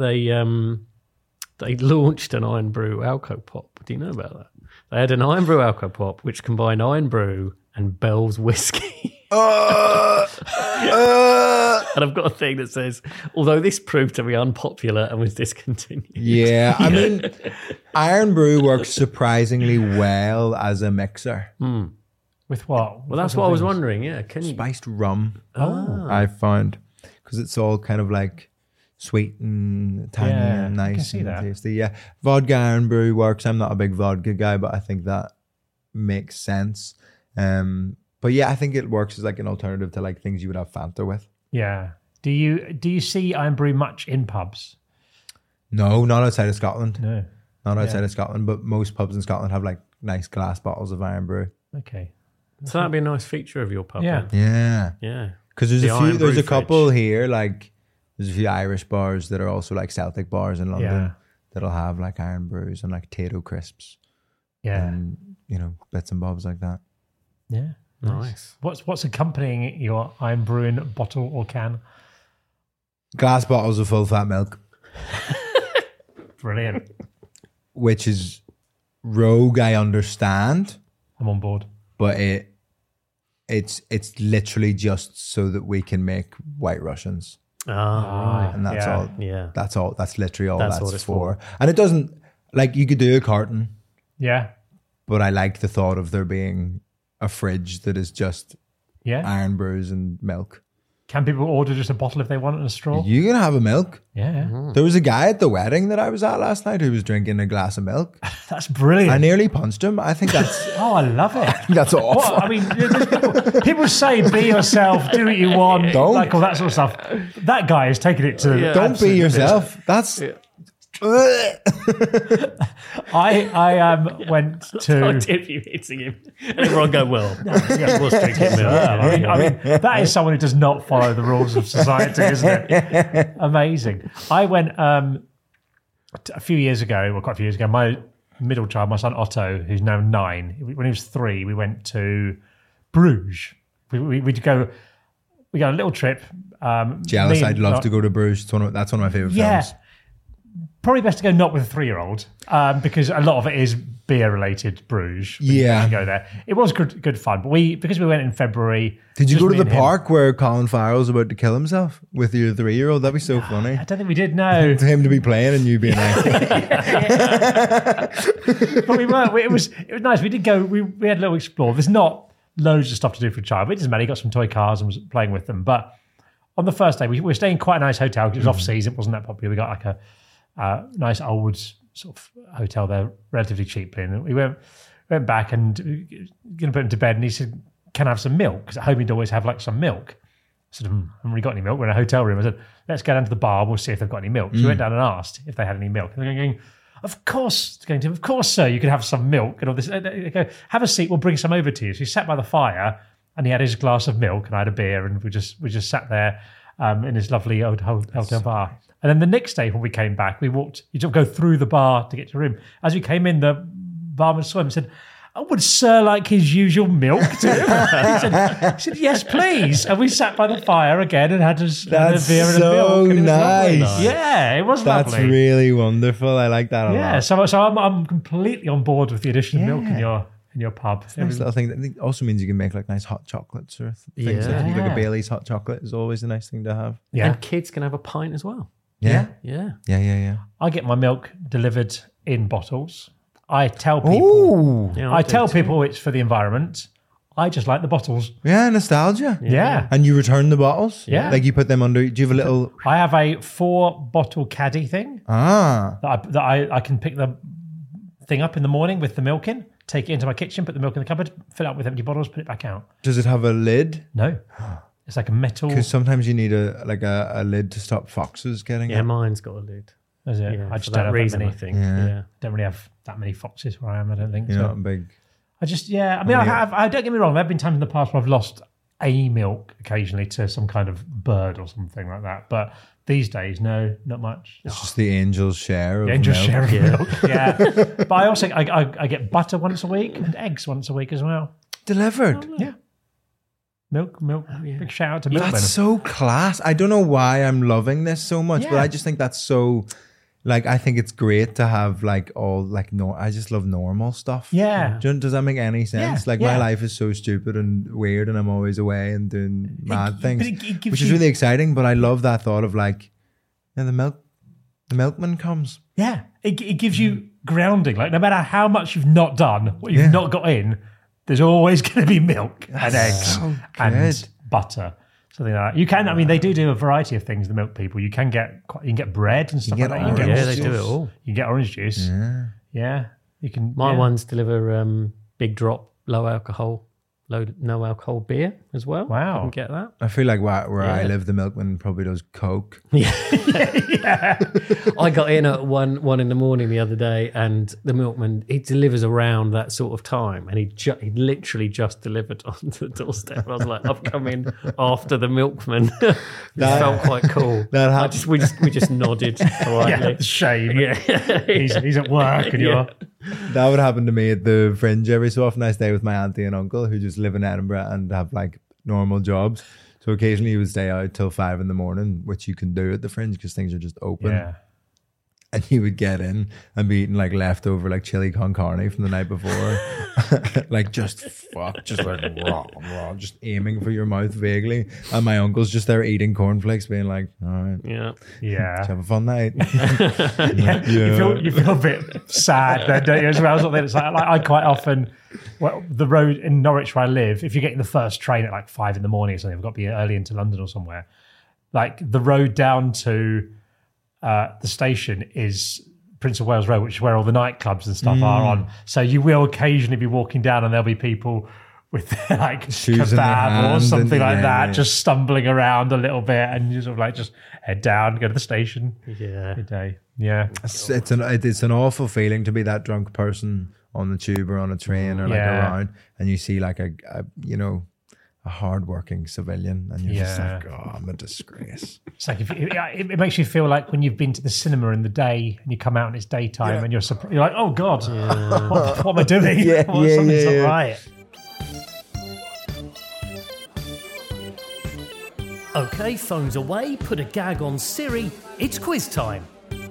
they launched an Iron Brew Alco Pop? Do you know about that? They had an Iron Brew Alco Pop which combined Iron Brew and Bell's whiskey. And I've got a thing that says, although this proved to be unpopular and was discontinued. Yeah, I mean, Iron Brew works surprisingly well as a mixer. With what? Well, that's what I was wondering. Yeah, can you? Spiced rum, I found, because it's all kind of like sweet and tangy and I can nice see and that. tasty. Yeah, vodka Iron Brew works. I'm not a big vodka guy, but I think that makes sense. But yeah, I think it works as like an alternative to like things you would have Fanta with. Yeah. Do you see Iron Brew much in pubs? No, not outside of Scotland. No. Not outside of Scotland, but most pubs in Scotland have like nice glass bottles of Iron Brew. Okay. So that'd be a nice feature of your pub. Yeah. then. Yeah. Yeah. Because there's The a few, Iron there's Brew a couple fridge. here, like there's a few Irish bars that are also like Celtic bars in London Yeah. that'll have like Iron Brews and like Tato crisps Yeah. and, you know, bits and bobs like that. Yeah. Nice. What's accompanying your Iron Brewing bottle or can? Glass bottles of full fat milk, Brilliant. which is rogue, I understand, I'm on board. but it's literally just so that we can make White Russians. Ah, right. And that's Yeah. all. Yeah. That's all. That's literally all That's that's, what it's for. And it doesn't, like, you could do a carton, Yeah. but I like the thought of there being a fridge that is just Yeah. Iron Brews and milk. Can people order just a bottle if they want and a straw? You can have a milk. Yeah. There was a guy at the wedding that I was at last night who was drinking a glass of milk. That's brilliant. I nearly punched him. I think that's Oh, I love it. that's awful. Well, I mean, people say be yourself, do what you want, Don't. like all that sort of stuff. That guy is taking it to. Don't be yourself. That's I went I to. tip you hitting him. And everyone go, well, he was drinking milk. I mean, that is someone who does not follow the rules of society, isn't it? Amazing. I went a few years ago, well, quite a few years ago. My middle child, my son Otto, who's now 9, when he was 3, we went to Bruges. We'd go. We got a little trip. jealous. Me I'd and- love to go to Bruges. That's one of my favorite Yeah. films. Probably best to go not with a 3-year-old because a lot of it is beer related. Bruges. Yeah. to go there. It was good fun, but because we went in February. Did you just go to me the and him. park where Colin Farrell's about to kill himself with your 3-year-old? That'd be so funny. I don't think we did. No, To him to be playing and you being like, but we weren't. It was nice. We did go. We had a little explore. There's not loads of stuff to do for a child, but it doesn't matter. He got some toy cars and was playing with them. But on the first day, we were staying in quite a nice hotel because it was off season. It wasn't that popular. We got like a nice old sort of hotel there, relatively cheaply. And we went back and going to put him to bed. And he said, "Can I have some milk?" Because at home he'd always have like some milk. I said, "Haven't really got any milk." We're in a hotel room. I said, "Let's go down to the bar. We'll see if they've got any milk." So we went down and asked if they had any milk. And they're going, "Of course, sir, you can have some milk." And all this. They go, "Have a seat. We'll bring some over to you." So he sat by the fire and he had his glass of milk and I had a beer and we just sat there in this lovely old hotel bar. And then the next day when we came back, you sort of go through the bar to get to your room. As we came in, the barman saw him and said, "Oh, would sir like his usual milk too?" he said, "Yes, please." And we sat by the fire again and had a That's beer and a so milk. And it was lovely. nice. Yeah, it was That's lovely. really wonderful. I like that a Yeah, lot. so I'm completely on board with the addition of milk in your pub. Nice little thing. That also means you can make like nice hot chocolates or things. Yeah. Like a Bailey's hot chocolate is always a nice thing to have. Yeah. And kids can have a pint as well. Yeah. Yeah. Yeah. I get my milk delivered in bottles. I tell people Ooh. Yeah, I do tell too. people it's for the environment. I just like the bottles. Yeah, nostalgia. Yeah. And you return the bottles? Yeah. Like you put them under, do you have a little, I have a 4-bottle caddy thing that I can pick the thing up in the morning with the milk in, take it into my kitchen, put the milk in the cupboard, fill it up with empty bottles, put it back out. does it have a lid? No. It's like a metal. Because sometimes you need a lid to stop foxes getting Yeah, it. mine's got a lid. Is it? Yeah, I for just that don't have reason, that I many. think. Yeah. Yeah. Don't really have that many foxes where I am, I don't think. You're So not big. I don't get me wrong. There have been times in the past where I've lost a milk occasionally to some kind of bird or something like that. But these days, no, not much. It's just the angel's share of Angel's milk. share of milk. Yeah. But I also I get butter once a week and eggs once a week as well. Delivered. Yeah. Milk. Big shout out to milk. That's so class. I don't know why I'm loving this so much, but Yeah. I just think that's so. Like, I think it's great to have like all like I just love normal stuff. Yeah. Does that make any sense? Yeah, Like yeah. my life is so stupid and weird, and I'm always away and doing mad things, but it gives which is you- really exciting. But I love that thought of like, yeah, the milkman comes. Yeah. It gives you grounding. Like no matter how much you've not done, what you've not got in, there's always going to be milk and eggs so and good. butter. Something like that. You can. I mean, they do a variety of things. The milk people. You can get bread and stuff get like that. orange Yeah, they juice. do it all. You can get orange juice. Yeah. You can. My yeah. ones deliver big drop, no alcohol beer as well. Wow. You can get that. I feel like where I Yeah. live, the milkman probably does Coke. I got in at one in the morning the other day, and the milkman, he delivers around that sort of time, and he literally just delivered onto the doorstep. I was like, I've come in after the milkman. It felt quite cool. That I happened. we just nodded Yeah. politely. Shame. Yeah. He's at work and you're. That would happen to me at the Fringe every so often. I stay with my auntie and uncle who just live in Edinburgh and have like normal jobs. So occasionally you would stay out till 5 a.m, which you can do at the Fringe because things are just open. Yeah. And you would get in and be eating like leftover like chili con carne from the night before. Like just like raw, just aiming for your mouth vaguely. And my uncle's just there eating cornflakes being like, all right, Yeah. Yeah. have a fun night. You feel a bit sad then, don't you, as well? It's like I quite often, the road in Norwich where I live, if you're getting the first train at like 5 a.m. or something, I've got to be early into London or somewhere, like the road down to the station is Prince of Wales Road, which is where all the nightclubs and stuff are on. So you will occasionally be walking down and there'll be people with their like Shoes in their kebab or hand something and- like yeah, that, yeah. just stumbling around a little bit and you sort of like just head down, go to the station. Yeah. Good day. Yeah. It's an awful feeling to be that drunk person on the tube or on a train or like Yeah. around, and you see like a hardworking civilian, and you're just Yeah. like, oh, I'm a disgrace. It's like it makes you feel like when you've been to the cinema in the day and you come out and it's daytime and you're like, oh God, what am I doing? Something's not right. Okay, phones away, put a gag on Siri. It's quiz time.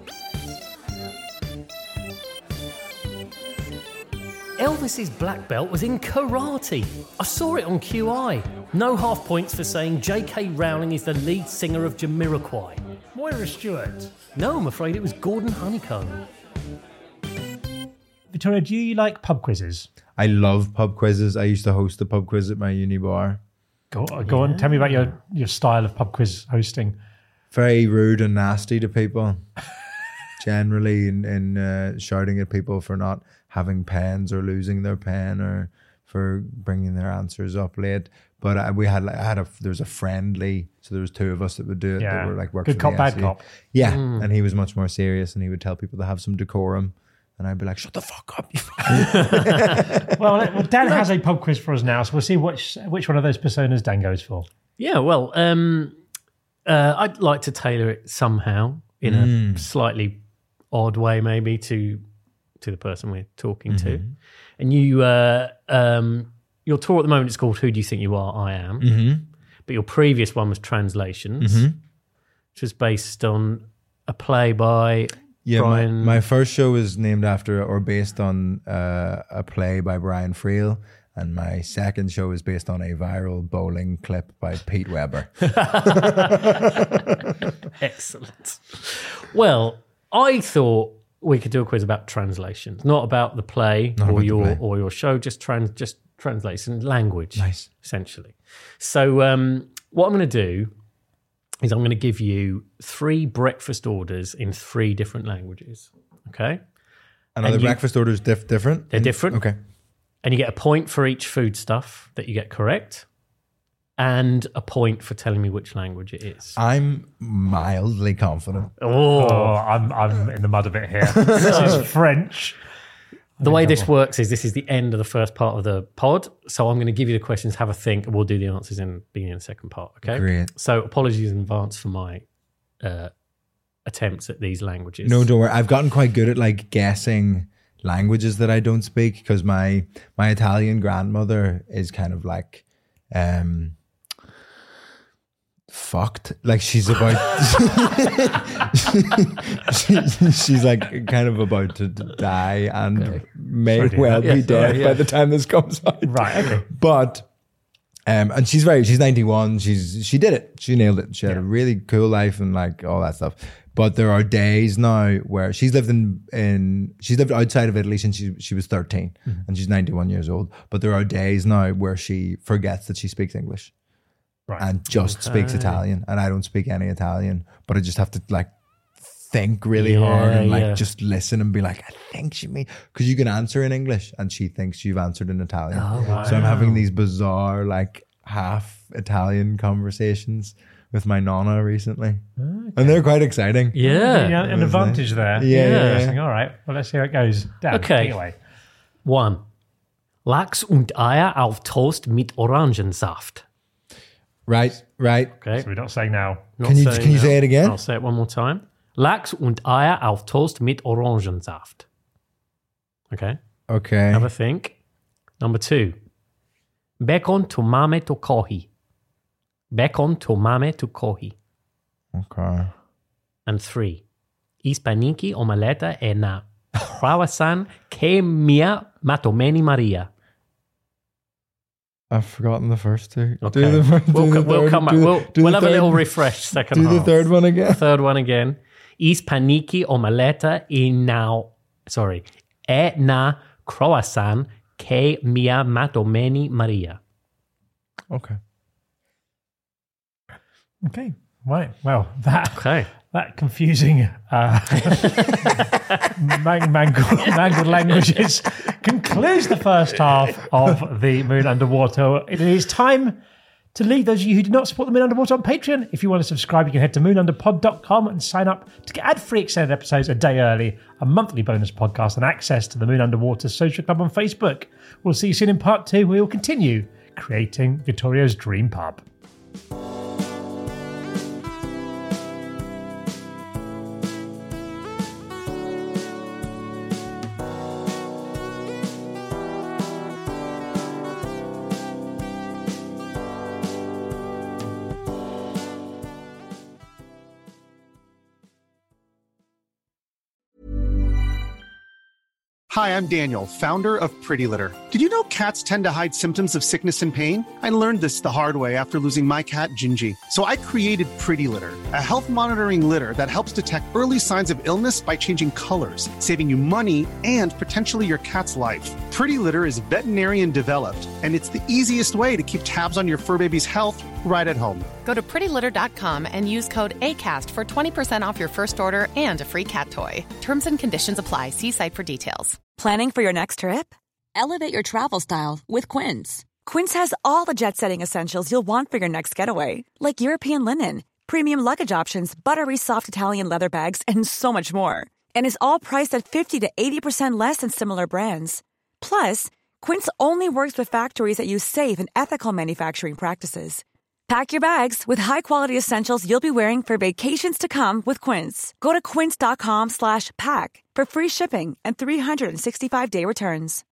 Elvis's black belt was in karate. I saw it on QI. No half points for saying J.K. Rowling is the lead singer of Jamiroquai. Moira Stewart. No, I'm afraid it was Gordon Honeycomb. Victoria, do you like pub quizzes? I love pub quizzes. I used to host a pub quiz at my uni bar. Go on, tell me about your style of pub quiz hosting. Very rude and nasty to people. Generally in shouting at people for not having pens or losing their pen or for bringing their answers up late. But there was a friendly, so there was two of us that would do it. Yeah. That were like worked Good for the cop, bad SE. cop. Yeah, and he was much more serious, and he would tell people to have some decorum, and I'd be like, "Shut the fuck up!" Well, Dan has a pub quiz for us now, so we'll see which one of those personas Dan goes for. Yeah, well, I'd like to tailor it somehow in a slightly odd way, maybe to the person we're talking to. And your tour at the moment is called "Who Do You Think You Are? I Am." But your previous one was Translations, which was based on a play by Brian. My first show was named after or based on a play by Brian Friel, and my second show is based on a viral bowling clip by Pete Weber. Excellent. Well, I thought we could do a quiz about translations, not about the play Not or about the your play. or your show, just translation language, Nice. essentially. So what I'm going to do is I'm going to give you 3 breakfast orders in 3 different languages. Okay, And are the breakfast orders different? They're different. Okay. and you get a point for each foodstuff that you get correct, and a point for telling me which language it is. I'm mildly confident. Oh, I'm in the mud a bit here. This is French. The way this works is this is the end of the first part of the pod. So I'm going to give you the questions, have a think, and we'll do the answers in the beginning of the second part. Okay. Great. So apologies in advance for my attempts at these languages. No, don't worry. I've gotten quite good at like guessing languages that I don't speak because my Italian grandmother is kind of like fucked. Like she's about she's like kind of about to die and may well be dead by the time this comes out. Right, okay. But and she's 91. She did it. She nailed it. She had a really cool life and like all that stuff. But there are days now where she's lived she's lived outside of Italy since she was 13 and she's 91 years old. But there are days now where she forgets that she speaks English and just speaks Italian. And I don't speak any Italian, but I just have to like think really hard and like just listen and be like, I think she means, because you can answer in English and she thinks you've answered in Italian. Oh, wow. So I'm having these bizarre like half Italian conversations with my nonna recently. Okay. And they're quite exciting. Yeah. An advantage there. Yeah. All right. Well, let's see how it goes. Dan, Okay. take it away. 1. Lachs und Eier auf Toast mit Orangensaft. Right. Okay. So we're not saying now. Can you say it again? I'll say it one more time. Lachs und Eier auf Toast mit Orangensaft. Okay. Okay. Have a think. Number 2. Bacon to mame to kohi. Bacon to mame to kohi. Okay. And 3. Ispaniki omeleta e na croissant che mia matomeni Maria. I've forgotten the first two. Okay. We'll come back. We'll have a little refresh second half. Do the third one again. Third one again. Ispaniki omeleta e na croissant che mia matomeni Maria. Okay. Okay. Right. Well, that Okay. that confusing mangled languages concludes the first half of the Moon Underwater. It is time to leave those of you who do not support the Moon Underwater on Patreon. If you want to subscribe, you can head to moonunderpod.com and sign up to get ad-free extended episodes a day early, a monthly bonus podcast, and access to the Moon Underwater Social Club on Facebook. We'll see you soon in part 2, where we'll continue creating Vittorio's dream pub. Hi, I'm Daniel, founder of Pretty Litter. Did you know cats tend to hide symptoms of sickness and pain? I learned this the hard way after losing my cat, Gingy. So I created Pretty Litter, a health monitoring litter that helps detect early signs of illness by changing colors, saving you money and potentially your cat's life. Pretty Litter is veterinarian developed, and it's the easiest way to keep tabs on your fur baby's health right at home. Go to prettylitter.com and use code ACAST for 20% off your first order and a free cat toy. Terms and conditions apply. See site for details. Planning for your next trip? Elevate your travel style with Quince. Quince has all the jet-setting essentials you'll want for your next getaway, like European linen, premium luggage options, buttery soft Italian leather bags, and so much more. And is all priced at 50 to 80% less than similar brands. Plus, Quince only works with factories that use safe and ethical manufacturing practices. Pack your bags with high-quality essentials you'll be wearing for vacations to come with Quince. Go to quince.com/pack for free shipping and 365-day returns.